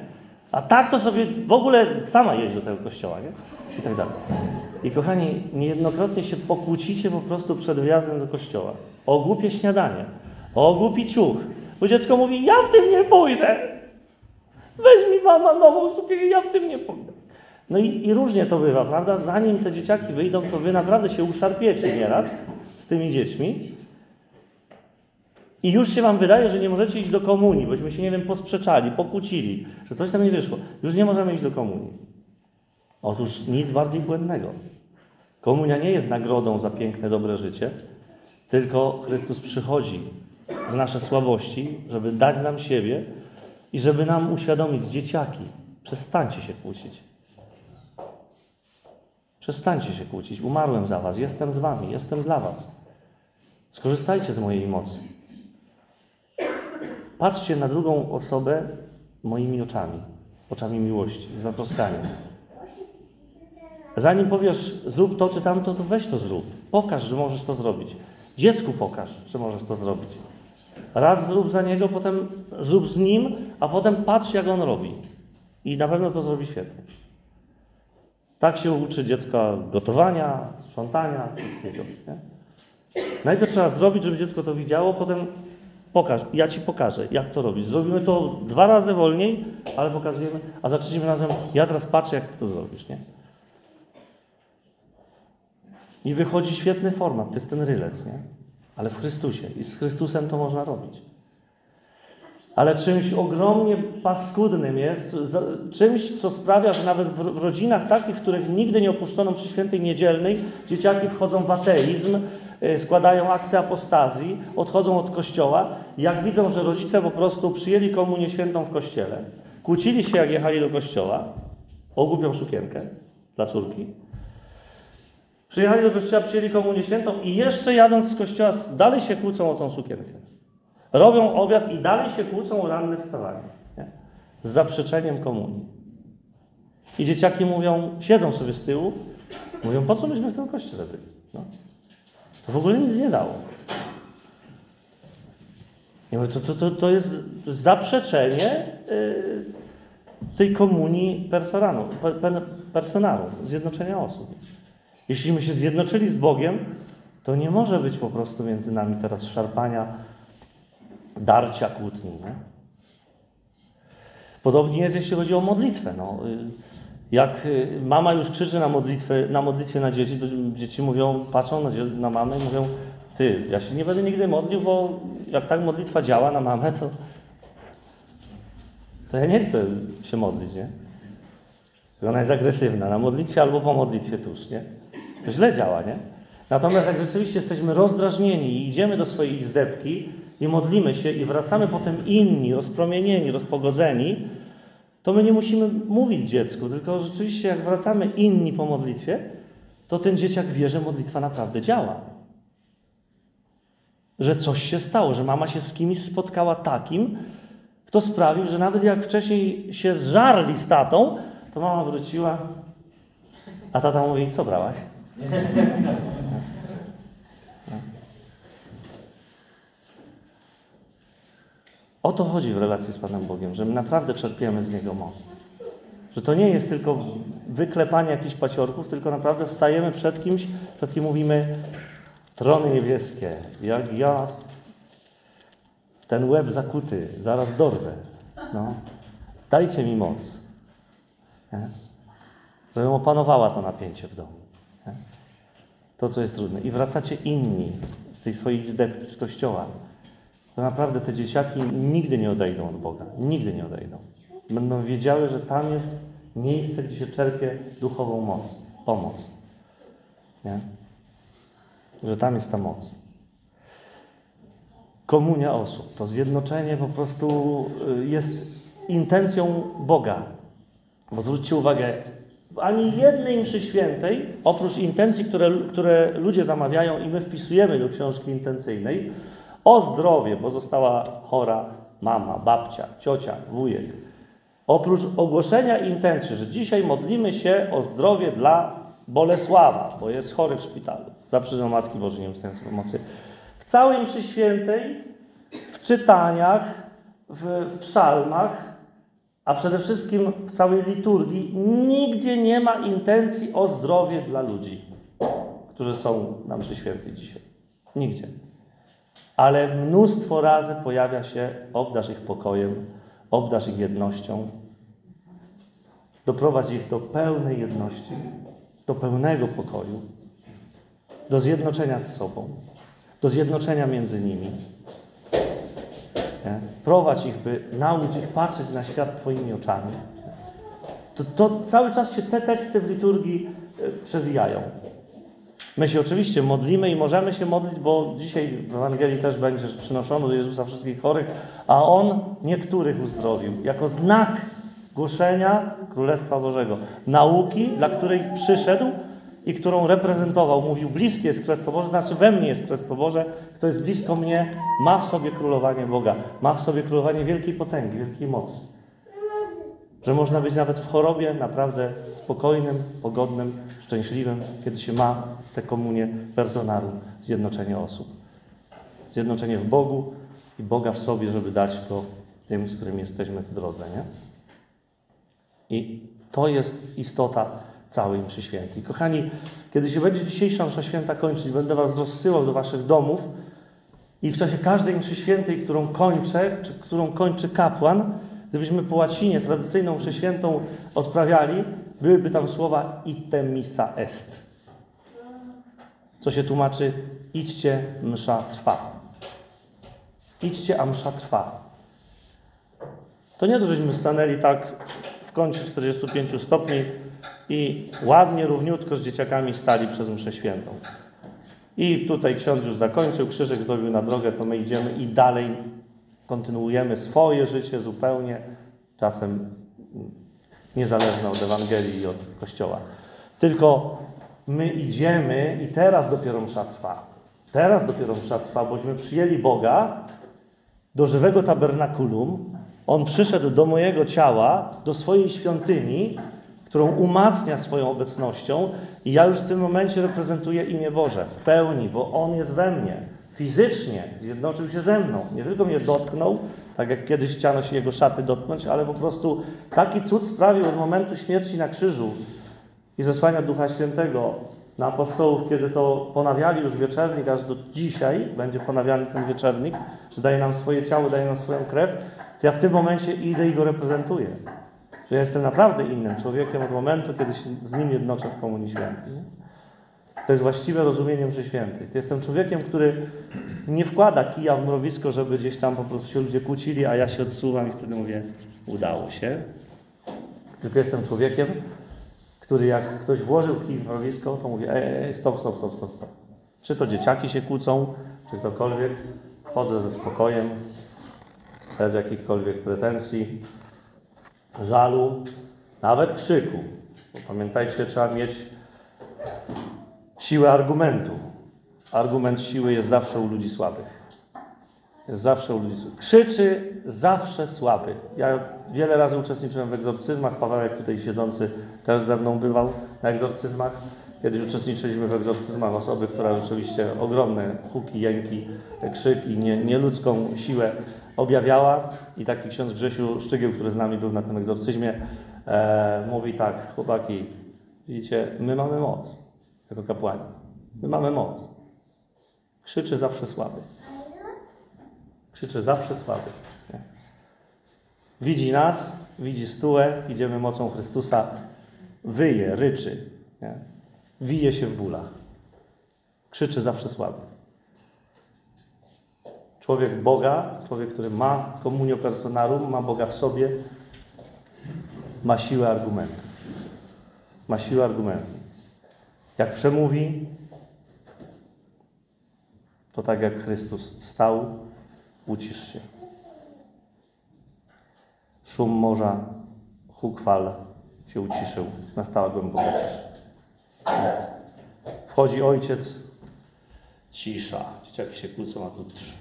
S1: A tak to sobie w ogóle sama jeździ do tego kościoła, nie? I tak dalej. I kochani, niejednokrotnie się pokłócicie po prostu przed wjazdem do kościoła. O głupie śniadanie, o głupi ciuch. Bo dziecko mówi, ja w tym nie pójdę. Weź mi mama nową sukienkę, ja w tym nie pójdę. No i różnie to bywa, prawda? Zanim te dzieciaki wyjdą, to wy naprawdę się uszarpiecie nieraz z tymi dziećmi. I już się wam wydaje, że nie możecie iść do komunii, bośmy się, nie wiem, posprzeczali, pokłócili, że coś tam nie wyszło. Już nie możemy iść do komunii. Otóż nic bardziej błędnego. Komunia nie jest nagrodą za piękne, dobre życie, tylko Chrystus przychodzi w nasze słabości, żeby dać nam siebie i żeby nam uświadomić, dzieciaki, przestańcie się kłócić. Przestańcie się kłócić. Umarłem za was, jestem z wami, jestem dla was. Skorzystajcie z mojej mocy. Patrzcie na drugą osobę moimi oczami, oczami miłości, zatroskania. Zanim powiesz, zrób to czy tamto, to weź to zrób. Pokaż, że możesz to zrobić. Dziecku pokaż, że możesz to zrobić. Raz zrób za niego, potem zrób z nim, a potem patrz, jak on robi. I na pewno to zrobi świetnie. Tak się uczy dziecka gotowania, sprzątania, wszystkiego. Nie? Najpierw trzeba zrobić, żeby dziecko to widziało, potem pokaż, ja ci pokażę, jak to robić. Zrobimy to 2 razy wolniej, ale pokazujemy, a za 3 razem ja teraz patrzę, jak ty to zrobisz, nie? I wychodzi świetny format, to jest ten rylec, nie? Ale w Chrystusie. I z Chrystusem to można robić. Ale czymś ogromnie paskudnym jest, czymś, co sprawia, że nawet w rodzinach takich, w których nigdy nie opuszczono przy świętej niedzielnej, dzieciaki wchodzą w ateizm, składają akty apostazji, odchodzą od kościoła. Jak widzą, że rodzice po prostu przyjęli komunię świętą w kościele, kłócili się, jak jechali do kościoła o głupią sukienkę dla córki, przyjechali do kościoła, przyjęli komunię świętą i jeszcze jadąc z kościoła dalej się kłócą o tą sukienkę. Robią obiad i dalej się kłócą o ranne wstawanie. Nie? Z zaprzeczeniem komunii. I dzieciaki mówią, siedzą sobie z tyłu, mówią, po co myśmy w tym kościele byli? No. To w ogóle nic nie dało. I mówię, to jest zaprzeczenie tej komunii personarum, zjednoczenia osób. Jeśliśmy się zjednoczyli z Bogiem, to nie może być po prostu między nami teraz szarpania, darcia, kłótni. Nie? Podobnie jest, jeśli chodzi o modlitwę. No, jak mama już krzyczy na modlitwie na dzieci, to dzieci mówią, patrzą na mamę i mówią, ty, ja się nie będę nigdy modlił, bo jak tak modlitwa działa na mamę, to ja nie chcę się modlić, nie? Ona jest agresywna, na modlitwie albo po modlitwie tuż, nie? To źle działa, nie? Natomiast jak rzeczywiście jesteśmy rozdrażnieni i idziemy do swojej izdebki i modlimy się i wracamy potem inni, rozpromienieni, rozpogodzeni, to my nie musimy mówić dziecku, tylko rzeczywiście jak wracamy inni po modlitwie, to ten dzieciak wie, że modlitwa naprawdę działa. Że coś się stało, że mama się z kimś spotkała takim, kto sprawił, że nawet jak wcześniej się zżarli z tatą, to mama wróciła, a tata mówi, co brałaś? O to chodzi w relacji z Panem Bogiem, że my naprawdę czerpiemy z Niego moc. Że to nie jest tylko wyklepanie jakichś paciorków, tylko naprawdę stajemy przed kimś, przed kim mówimy, trony niebieskie, jak ja ten łeb zakuty zaraz dorwę. No. Dajcie mi moc. Nie? Żebym opanowała to napięcie w domu. Nie? To, co jest trudne. I wracacie inni z tej swojej izdebki, z kościoła. To naprawdę te dzieciaki nigdy nie odejdą od Boga. Nigdy nie odejdą. Będą wiedziały, że tam jest miejsce, gdzie się czerpie duchową moc, pomoc. Nie? Że tam jest ta moc. Komunia osób, to zjednoczenie po prostu jest intencją Boga. Bo zwróćcie uwagę, w ani jednej mszy świętej, oprócz intencji, które ludzie zamawiają i my wpisujemy do książki intencyjnej, o zdrowie, bo została chora mama, babcia, ciocia, wujek. Oprócz ogłoszenia intencji, że dzisiaj modlimy się o zdrowie dla Bolesława, bo jest chory w szpitalu, za przyczyną Matki Bożej Nieustającej Pomocy. W całej mszy świętej, w czytaniach, w psalmach a przede wszystkim w całej liturgii nigdzie nie ma intencji o zdrowie dla ludzi, którzy są na mszy świętej dzisiaj. Nigdzie. Ale mnóstwo razy pojawia się: obdarz ich pokojem, obdarz ich jednością, doprowadź ich do pełnej jedności, do pełnego pokoju, do zjednoczenia z sobą, do zjednoczenia między nimi. Nie? Prowadź ich, by naucz ich patrzeć na świat Twoimi oczami. To cały czas się te teksty w liturgii przewijają. My się oczywiście modlimy i możemy się modlić, bo dzisiaj w Ewangelii też będzie, że przynoszono do Jezusa wszystkich chorych, a On niektórych uzdrowił. Jako znak głoszenia Królestwa Bożego. Nauki, dla której przyszedł i którą reprezentował. Mówił: bliskie jest Królestwo Boże, znaczy we mnie jest Królestwo Boże. Kto jest blisko mnie, ma w sobie królowanie Boga. Ma w sobie królowanie wielkiej potęgi, wielkiej mocy. Że można być nawet w chorobie naprawdę spokojnym, pogodnym, szczęśliwym, kiedy się ma tę komunię personarum, zjednoczenie osób. Zjednoczenie w Bogu i Boga w sobie, żeby dać Go tym, z którym jesteśmy w drodze, nie? I to jest istota całej mszy świętej. Kochani, kiedy się będzie dzisiejsza msza święta kończyć, będę was rozsyłał do waszych domów i w czasie każdej mszy świętej, którą kończę, czy którą kończy kapłan, gdybyśmy po łacinie tradycyjną mszę świętą odprawiali, byłyby tam słowa ite missa est. Co się tłumaczy: idźcie, msza trwa. Idźcie, a msza trwa. To nie to, żeśmy stanęli tak w kącie 45 stopni i ładnie, równiutko z dzieciakami stali przez mszę świętą. I tutaj ksiądz już zakończył, krzyżyk zrobił na drogę, to my idziemy i dalej kontynuujemy swoje życie zupełnie, czasem niezależne od Ewangelii i od Kościoła. Tylko my idziemy i teraz dopiero msza trwa. Teraz dopiero msza trwa, bośmy przyjęli Boga do żywego tabernakulum. On przyszedł do mojego ciała, do swojej świątyni, którą umacnia swoją obecnością i ja już w tym momencie reprezentuję imię Boże w pełni, bo On jest we mnie. Fizycznie zjednoczył się ze mną. Nie tylko mnie dotknął, tak jak kiedyś chciano się Jego szaty dotknąć, ale po prostu taki cud sprawił od momentu śmierci na krzyżu i zesłania Ducha Świętego na apostołów, kiedy to ponawiali już wieczernik, aż do dzisiaj będzie ponawiany ten wieczernik, że daje nam swoje ciało, daje nam swoją krew, to ja w tym momencie idę i Go reprezentuję. Że ja jestem naprawdę innym człowiekiem od momentu, kiedy się z Nim jednoczę w Komunii Świętej. To jest właściwe rozumienie mszy świętej. To jestem człowiekiem, który nie wkłada kija w mrowisko, żeby gdzieś tam po prostu się ludzie kłócili, a ja się odsuwam i wtedy mówię: udało się. Tylko jestem człowiekiem, który jak ktoś włożył kij w mrowisko, to mówię: stop. Czy to dzieciaki się kłócą, czy ktokolwiek, wchodzę ze spokojem, bez jakichkolwiek pretensji, żalu, nawet krzyku. Bo pamiętajcie, trzeba mieć siłę argumentu. Argument siły jest zawsze u ludzi słabych. Jest zawsze u ludzi słabych. Krzyczy zawsze słaby. Ja wiele razy uczestniczyłem w egzorcyzmach. Pawełek tutaj siedzący też ze mną bywał na egzorcyzmach. Kiedyś uczestniczyliśmy w egzorcyzmach osoby, która rzeczywiście ogromne huki, jęki, krzyki, nieludzką siłę objawiała. I taki ksiądz Grzesiu Szczygieł, który z nami był na tym egzorcyzmie, mówi tak: chłopaki, widzicie, my mamy moc jako kapłani. My mamy moc. Krzyczy zawsze słaby. Krzyczy zawsze słaby. Nie? Widzi nas, widzi stułę, idziemy mocą Chrystusa, wyje, ryczy. Nie? Wije się w bólach. Krzyczy zawsze słaby. Człowiek Boga, człowiek, który ma communio personarum, ma Boga w sobie, ma siłę argumentu. Ma siłę argumentu. Jak przemówi, to tak jak Chrystus wstał, ucisz się. Szum morza, huk fal się uciszył, nastała głęboka cisza. Wchodzi ojciec, cisza. Dzieciaki się kłócą, a tu trz.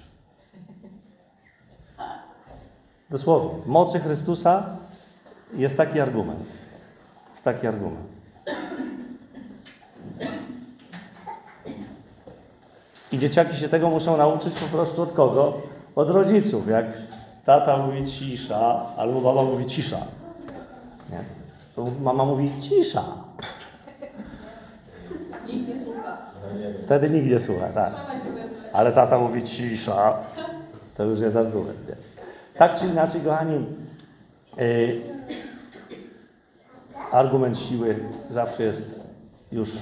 S1: Dosłownie, w mocy Chrystusa jest taki argument. Jest taki argument. I dzieciaki się tego muszą nauczyć po prostu od kogo? Od rodziców. Jak tata mówi cisza, albo mama mówi cisza. Nie? To mama mówi cisza.
S2: Nikt nie słucha.
S1: Wtedy nikt nie słucha, tak. Ale tata mówi cisza. To już jest argument. Nie? Tak czy inaczej, kochani, argument siły zawsze jest już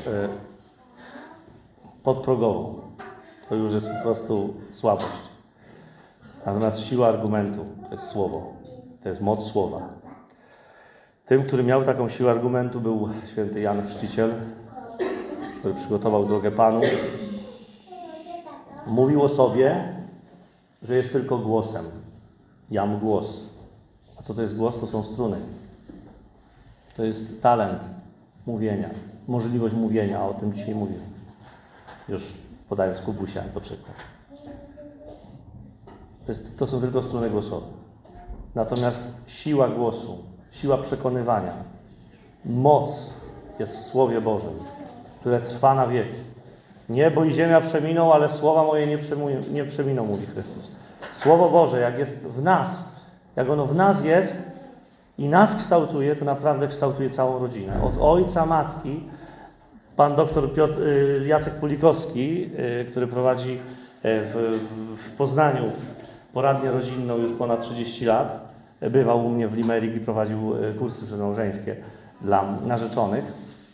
S1: podprogową. To już jest po prostu słabość. Natomiast siła argumentu to jest słowo. To jest moc słowa. Tym, który miał taką siłę argumentu, był święty Jan Chrzciciel, który przygotował drogę Panu. Mówił o sobie, że jest tylko głosem. Jam głos. A co to jest głos? To są struny. To jest talent mówienia, możliwość mówienia. O tym dzisiaj mówię. Już podając Kubusia za przykład. To są tylko struny głosowe. Natomiast siła głosu, siła przekonywania, moc jest w Słowie Bożym, które trwa na wieki. Niebo i ziemia przeminą, ale słowa moje nie przeminą, mówi Chrystus. Słowo Boże, jak jest w nas, jak ono w nas jest i nas kształtuje, to naprawdę kształtuje całą rodzinę. Od ojca, matki, pan doktor Jacek Pulikowski, który prowadzi w Poznaniu poradnię rodzinną już ponad 30 lat, bywał u mnie w Limerick i prowadził kursy przedmałżeńskie dla narzeczonych.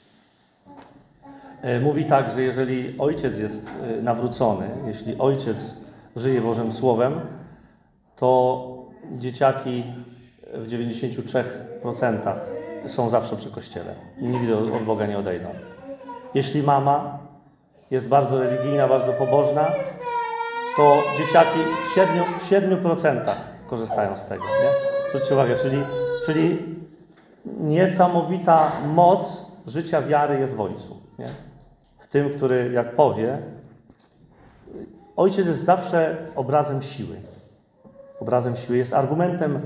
S1: Mówi tak, że jeżeli ojciec jest nawrócony, jeśli ojciec żyje Bożym Słowem, to dzieciaki w 93% są zawsze przy Kościele. Nigdy od Boga nie odejdą. Jeśli mama jest bardzo religijna, bardzo pobożna, to dzieciaki w 7% korzystają z tego. Nie? Zwróćcie uwagę, czyli niesamowita moc życia wiary jest w ojcu. Nie? W tym, który jak powie, ojciec jest zawsze obrazem siły. Obrazem siły jest argumentem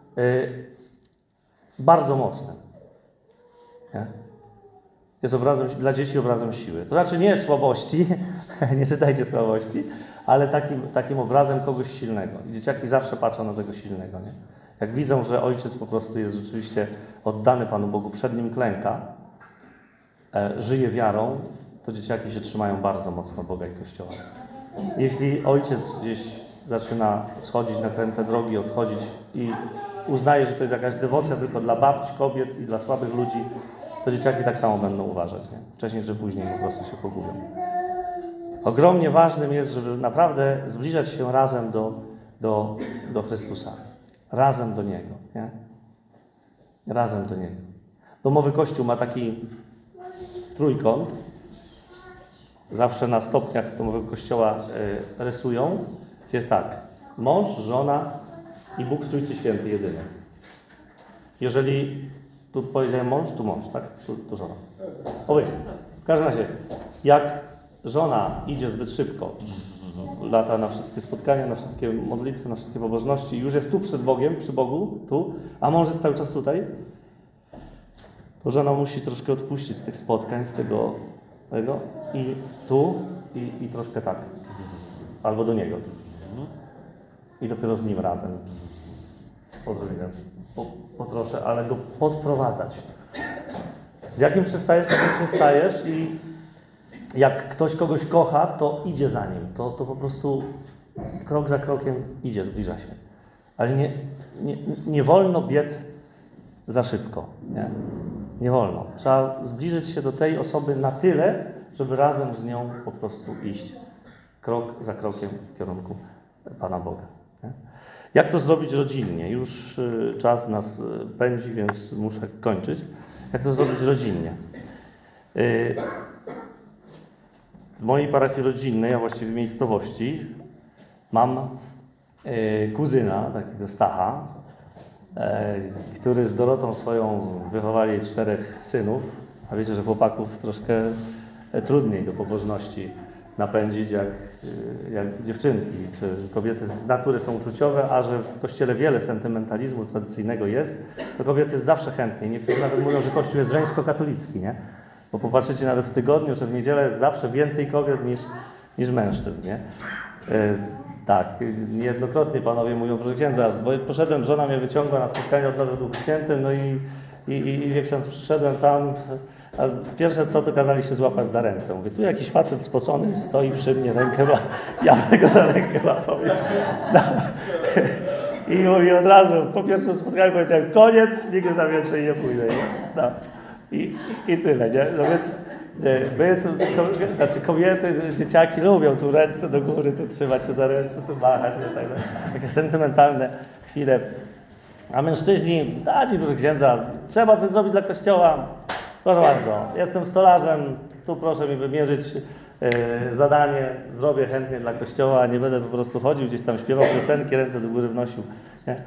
S1: bardzo mocnym. Nie? Jest obrazem, dla dzieci obrazem siły. To znaczy nie słabości, nie czytajcie słabości, ale takim obrazem kogoś silnego. I dzieciaki zawsze patrzą na tego silnego. Nie? Jak widzą, że ojciec po prostu jest rzeczywiście oddany Panu Bogu, przed nim klęka, żyje wiarą, to dzieciaki się trzymają bardzo mocno Boga i Kościoła. Jeśli ojciec gdzieś zaczyna schodzić na kręte drogi, odchodzić i uznaje, że to jest jakaś dewocja tylko dla babci, kobiet i dla słabych ludzi, to dzieciaki tak samo będą uważać. Nie? Wcześniej czy później po prostu się pogubią. Ogromnie ważnym jest, żeby naprawdę zbliżać się razem do Chrystusa. Razem do Niego. Nie? Razem do Niego. Domowy Kościół ma taki trójkąt. Zawsze na stopniach domowego Kościoła rysują. Gdzie jest tak. Mąż, żona i Bóg w Trójcy Świętej jedyny. Jeżeli tu powiedziałem mąż, tak? Tu żona. W każdym razie, jak żona idzie zbyt szybko, lata na wszystkie spotkania, na wszystkie modlitwy, na wszystkie pobożności, już jest tu przed Bogiem, przy Bogu, tu, a mąż jest cały czas tutaj, to żona musi troszkę odpuścić z tych spotkań, z tego i tu, i troszkę tak. Albo do niego. I dopiero z nim razem. Odrobinę. Po trosze, ale go podprowadzać. Z jakim przystajesz, takim przystajesz i jak ktoś kogoś kocha, to idzie za nim. To po prostu krok za krokiem idzie, zbliża się. Ale nie wolno biec za szybko. Nie wolno. Trzeba zbliżyć się do tej osoby na tyle, żeby razem z nią po prostu iść krok za krokiem w kierunku Pana Boga. Nie? Jak to zrobić rodzinnie? Już czas nas pędzi, więc muszę kończyć. Jak to zrobić rodzinnie? W mojej parafii rodzinnej, a właściwie miejscowości, mam kuzyna, takiego Stacha, który z Dorotą swoją wychowali 4 synów. A wiecie, że chłopaków troszkę trudniej do pobożności napędzić jak dziewczynki. Czy kobiety z natury są uczuciowe, a że w Kościele wiele sentymentalizmu tradycyjnego jest, to kobiety zawsze chętnie. Niektórzy nawet mówią, że Kościół jest żeńsko-katolicki, nie? Bo popatrzycie nawet w tygodniu czy w niedzielę, zawsze więcej kobiet niż mężczyzn, nie? Tak, niejednokrotnie panowie mówią, proszę księdza, bo poszedłem, żona mnie wyciągła na spotkanie od Duchu Świętym, no i wie ksiądz, przyszedłem tam, a pierwsze co, to kazali się złapać za ręce. Mówię, tu jakiś facet spocony stoi przy mnie, rękę ma, ja go za rękę łapał. No. I mówi od razu, po pierwszym spotkaniu powiedziałem, koniec, nigdy tam więcej nie pójdę. No. I tyle, nie? No więc my tu, znaczy kobiety, dzieciaki lubią tu ręce do góry, tu trzymać się za ręce, tu machać, nie? Takie sentymentalne chwile. A mężczyźni, dać mi proszę księdza, trzeba coś zrobić dla Kościoła. Proszę bardzo, jestem stolarzem, tu proszę mi wymierzyć zadanie, zrobię chętnie dla Kościoła, nie będę po prostu chodził, gdzieś tam śpiewał piosenki, ręce do góry wnosił. Nie?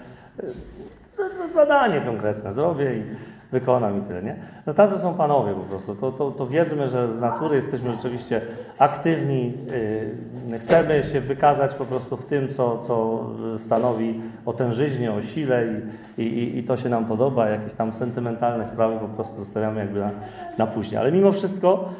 S1: Zadanie konkretne zrobię i wykonam i tyle, nie? No tacy są panowie po prostu, to wiedzmy, że z natury jesteśmy rzeczywiście aktywni, chcemy się wykazać po prostu w tym, co stanowi o tężyźnie, o sile i to się nam podoba, jakieś tam sentymentalne sprawy po prostu zostawiamy jakby na później. Ale mimo wszystko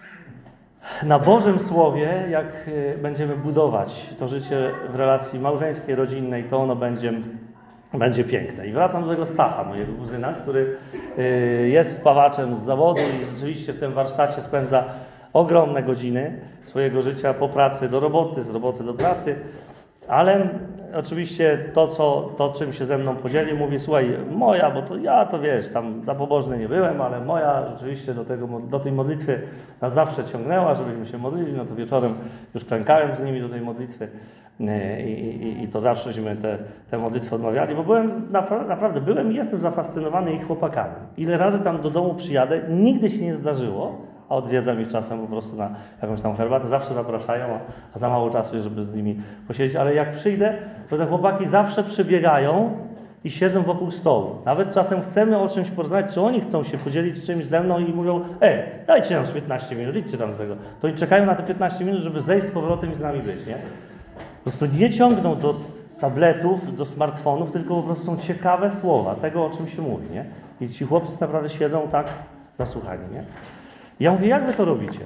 S1: na Bożym Słowie, jak będziemy budować to życie w relacji małżeńskiej, rodzinnej, to ono będzie piękne. I wracam do tego Stacha, mojego kuzyna, który jest spawaczem z zawodu i rzeczywiście w tym warsztacie spędza ogromne godziny swojego życia po pracy do roboty, z roboty do pracy, ale oczywiście to czym się ze mną podzielił, mówi, słuchaj, moja, bo to ja to wiesz, tam za pobożny nie byłem, ale moja rzeczywiście do tej modlitwy nas zawsze ciągnęła, żebyśmy się modlili, no to wieczorem już klękałem z nimi do tej modlitwy i to zawsze żeśmy te modlitwy odmawiali, bo naprawdę byłem i jestem zafascynowany ich chłopakami. Ile razy tam do domu przyjadę, nigdy się nie zdarzyło, a odwiedzam ich czasem po prostu na jakąś tam herbatę, zawsze zapraszają, a za mało czasu jest, żeby z nimi posiedzieć, ale jak przyjdę, to te chłopaki zawsze przybiegają i siedzą wokół stołu. Nawet czasem chcemy o czymś porozmawiać, czy oni chcą się podzielić czymś ze mną i mówią, dajcie nam 15 minut, idźcie tam do tego. To oni czekają na te 15 minut, żeby zejść z powrotem i z nami być, nie? Po prostu nie ciągną do tabletów, do smartfonów, tylko po prostu są ciekawe słowa tego, o czym się mówi, nie? I ci chłopcy naprawdę siedzą tak zasłuchani, nie? Ja mówię, jak wy to robicie?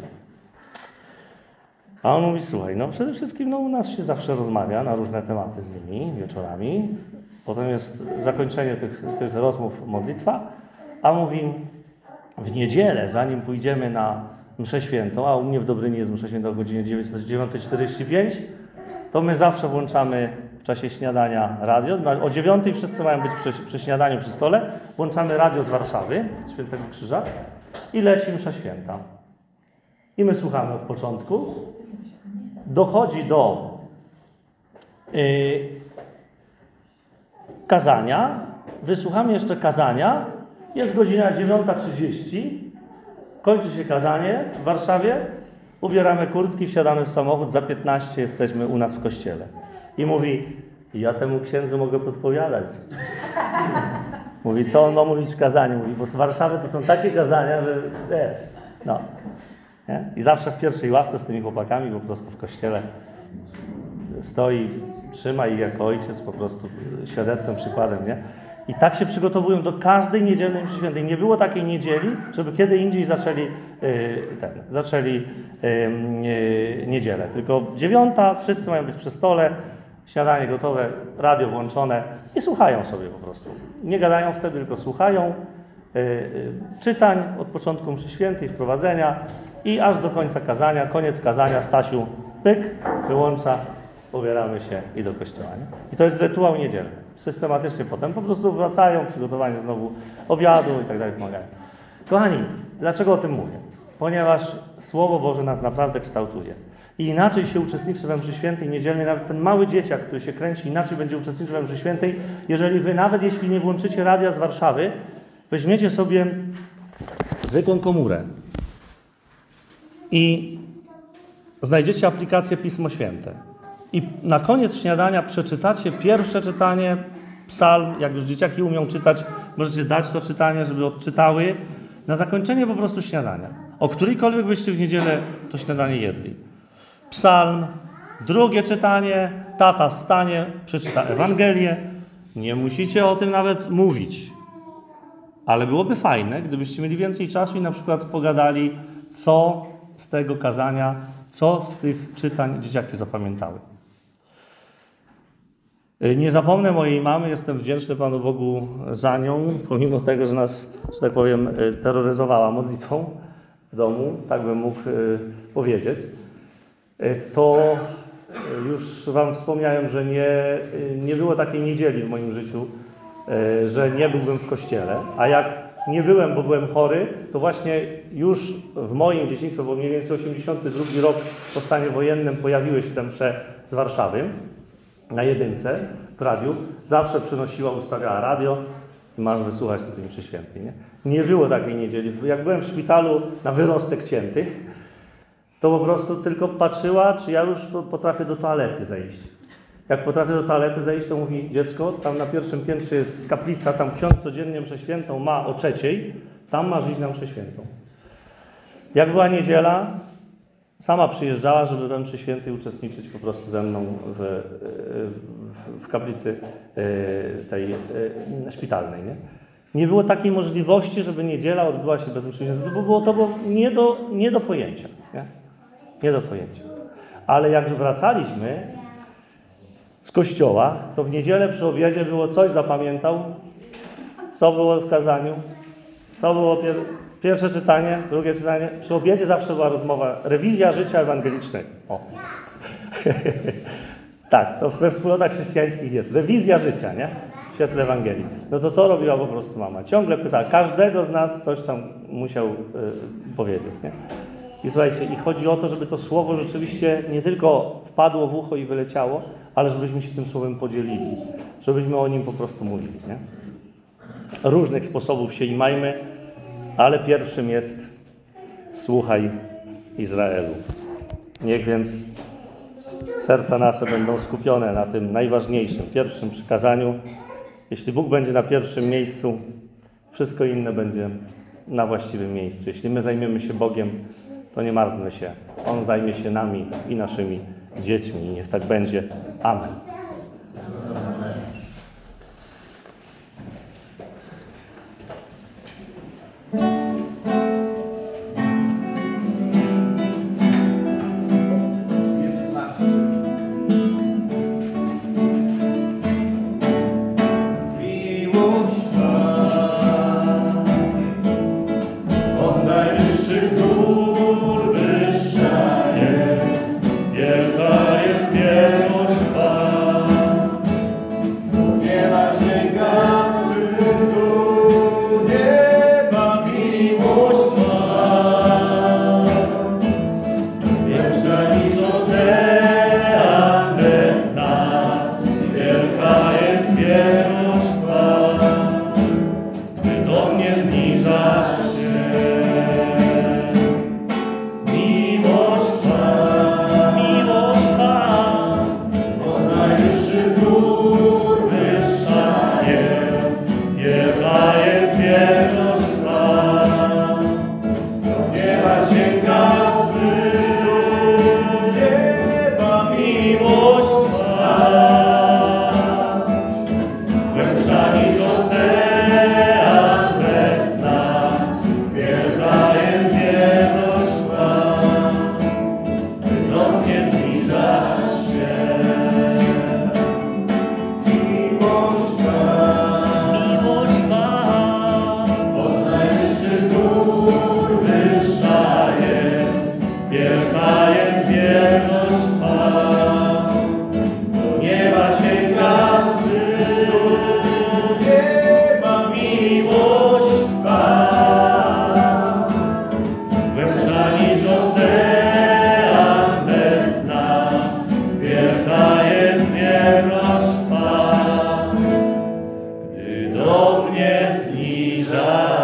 S1: A on mówi, słuchaj, no przede wszystkim u nas się zawsze rozmawia na różne tematy z nimi wieczorami. Potem jest zakończenie tych rozmów, modlitwa. A mówi, w niedzielę, zanim pójdziemy na mszę świętą, a u mnie w Dobryni jest msza święta o godzinie 9:45, to my zawsze włączamy w czasie śniadania radio. O 9:00 wszyscy mają być przy śniadaniu przy stole. Włączamy radio z Warszawy, z Świętego Krzyża i leci msza święta. I my słuchamy od początku. Dochodzi do kazania. Wysłuchamy jeszcze kazania. Jest godzina 9:30. Kończy się kazanie w Warszawie. Ubieramy kurtki, wsiadamy w samochód. Za 15 jesteśmy u nas w kościele. I mówi, ja temu księdzu mogę podpowiadać. Mówi, co on ma mówić w kazaniu? Mówi, bo z Warszawy to są takie kazania, że wiesz, no. Nie? I zawsze w pierwszej ławce z tymi chłopakami po prostu w kościele stoi, trzyma ich jako ojciec po prostu świadectwem, przykładem, nie? I tak się przygotowują do każdej niedzielnej mszy świętej. Nie było takiej niedzieli, żeby kiedy indziej zaczęli niedzielę. Tylko 9:00, wszyscy mają być przy stole, śniadanie gotowe, radio włączone i słuchają sobie po prostu. Nie gadają wtedy, tylko słuchają czytań od początku mszy świętej, wprowadzenia i aż do końca kazania. Koniec kazania, Stasiu, pyk, wyłącza, pobieramy się i do kościoła. Nie? I to jest rytuał niedzielny. Systematycznie potem po prostu wracają, przygotowanie znowu obiadu i tak dalej pomagają. Kochani, dlaczego o tym mówię? Ponieważ Słowo Boże nas naprawdę kształtuje. I inaczej się uczestniczy we mszy świętej niedzielnej, nawet ten mały dzieciak, który się kręci, inaczej będzie uczestniczył we mszy świętej, jeżeli wy, nawet jeśli nie włączycie radia z Warszawy, weźmiecie sobie zwykłą komórę i znajdziecie aplikację Pismo Święte. I na koniec śniadania przeczytacie pierwsze czytanie, psalm, jak już dzieciaki umią czytać, możecie dać to czytanie, żeby odczytały. Na zakończenie po prostu śniadania. O którejkolwiek byście w niedzielę to śniadanie jedli. Psalm, drugie czytanie, tata wstanie, przeczyta Ewangelię. Nie musicie o tym nawet mówić. Ale byłoby fajne, gdybyście mieli więcej czasu i na przykład pogadali, co z tego kazania, co z tych czytań dzieciaki zapamiętały. Nie zapomnę mojej mamy, jestem wdzięczny Panu Bogu za nią, pomimo tego, że nas, że tak powiem, terroryzowała modlitwą w domu, tak bym mógł powiedzieć. To już Wam wspomniałem, że nie było takiej niedzieli w moim życiu, że nie byłbym w kościele, a jak nie byłem, bo byłem chory, to właśnie już w moim dzieciństwie, bo mniej więcej 82 rok po stanie wojennym pojawiły się te msze z Warszawy na jedynce w radiu. Zawsze przynosiła, ustawiała radio i masz wysłuchać tej mszy świętej. Nie było takiej niedzieli. Jak byłem w szpitalu na wyrostek ciętych, to po prostu tylko patrzyła, czy ja już potrafię do toalety zejść. Jak potrafię do toalety zejść, to mówi: dziecko, tam na pierwszym piętrze jest kaplica, tam ksiądz codziennie mszę świętą ma o 3:00, tam masz iść na mszę świętą. Jak była niedziela, sama przyjeżdżała, żeby we mszy świętej uczestniczyć po prostu ze mną w kaplicy tej szpitalnej. Nie było takiej możliwości, żeby niedziela odbyła się bez mszy świętej. To było nie do pojęcia. Nie do pojęcia. Ale jak wracaliśmy z kościoła, to w niedzielę przy obiedzie było coś, zapamiętał, co było w kazaniu, co było pierwsze czytanie, drugie czytanie. Przy obiedzie zawsze była rozmowa, rewizja życia ewangelicznego. O. Tak, to we wspólnotach chrześcijańskich jest rewizja życia, nie? W świetle Ewangelii. No to robiła po prostu mama. Ciągle pyta, każdego z nas coś tam musiał powiedzieć, nie? I słuchajcie, i chodzi o to, żeby to słowo rzeczywiście nie tylko wpadło w ucho i wyleciało, ale żebyśmy się tym słowem podzielili, żebyśmy o nim po prostu mówili, nie? Różnych sposobów się imajmy, ale pierwszym jest: słuchaj, Izraelu. Niech więc serca nasze będą skupione na tym najważniejszym, pierwszym przykazaniu. Jeśli Bóg będzie na pierwszim miejscu, wszystko inne będzie na właściwym miejscu. Jeśli my zajmiemy się Bogiem, to nie martwmy się. On zajmie się nami i naszymi dziećmi. I niech tak będzie. Amen. do mnie zniża.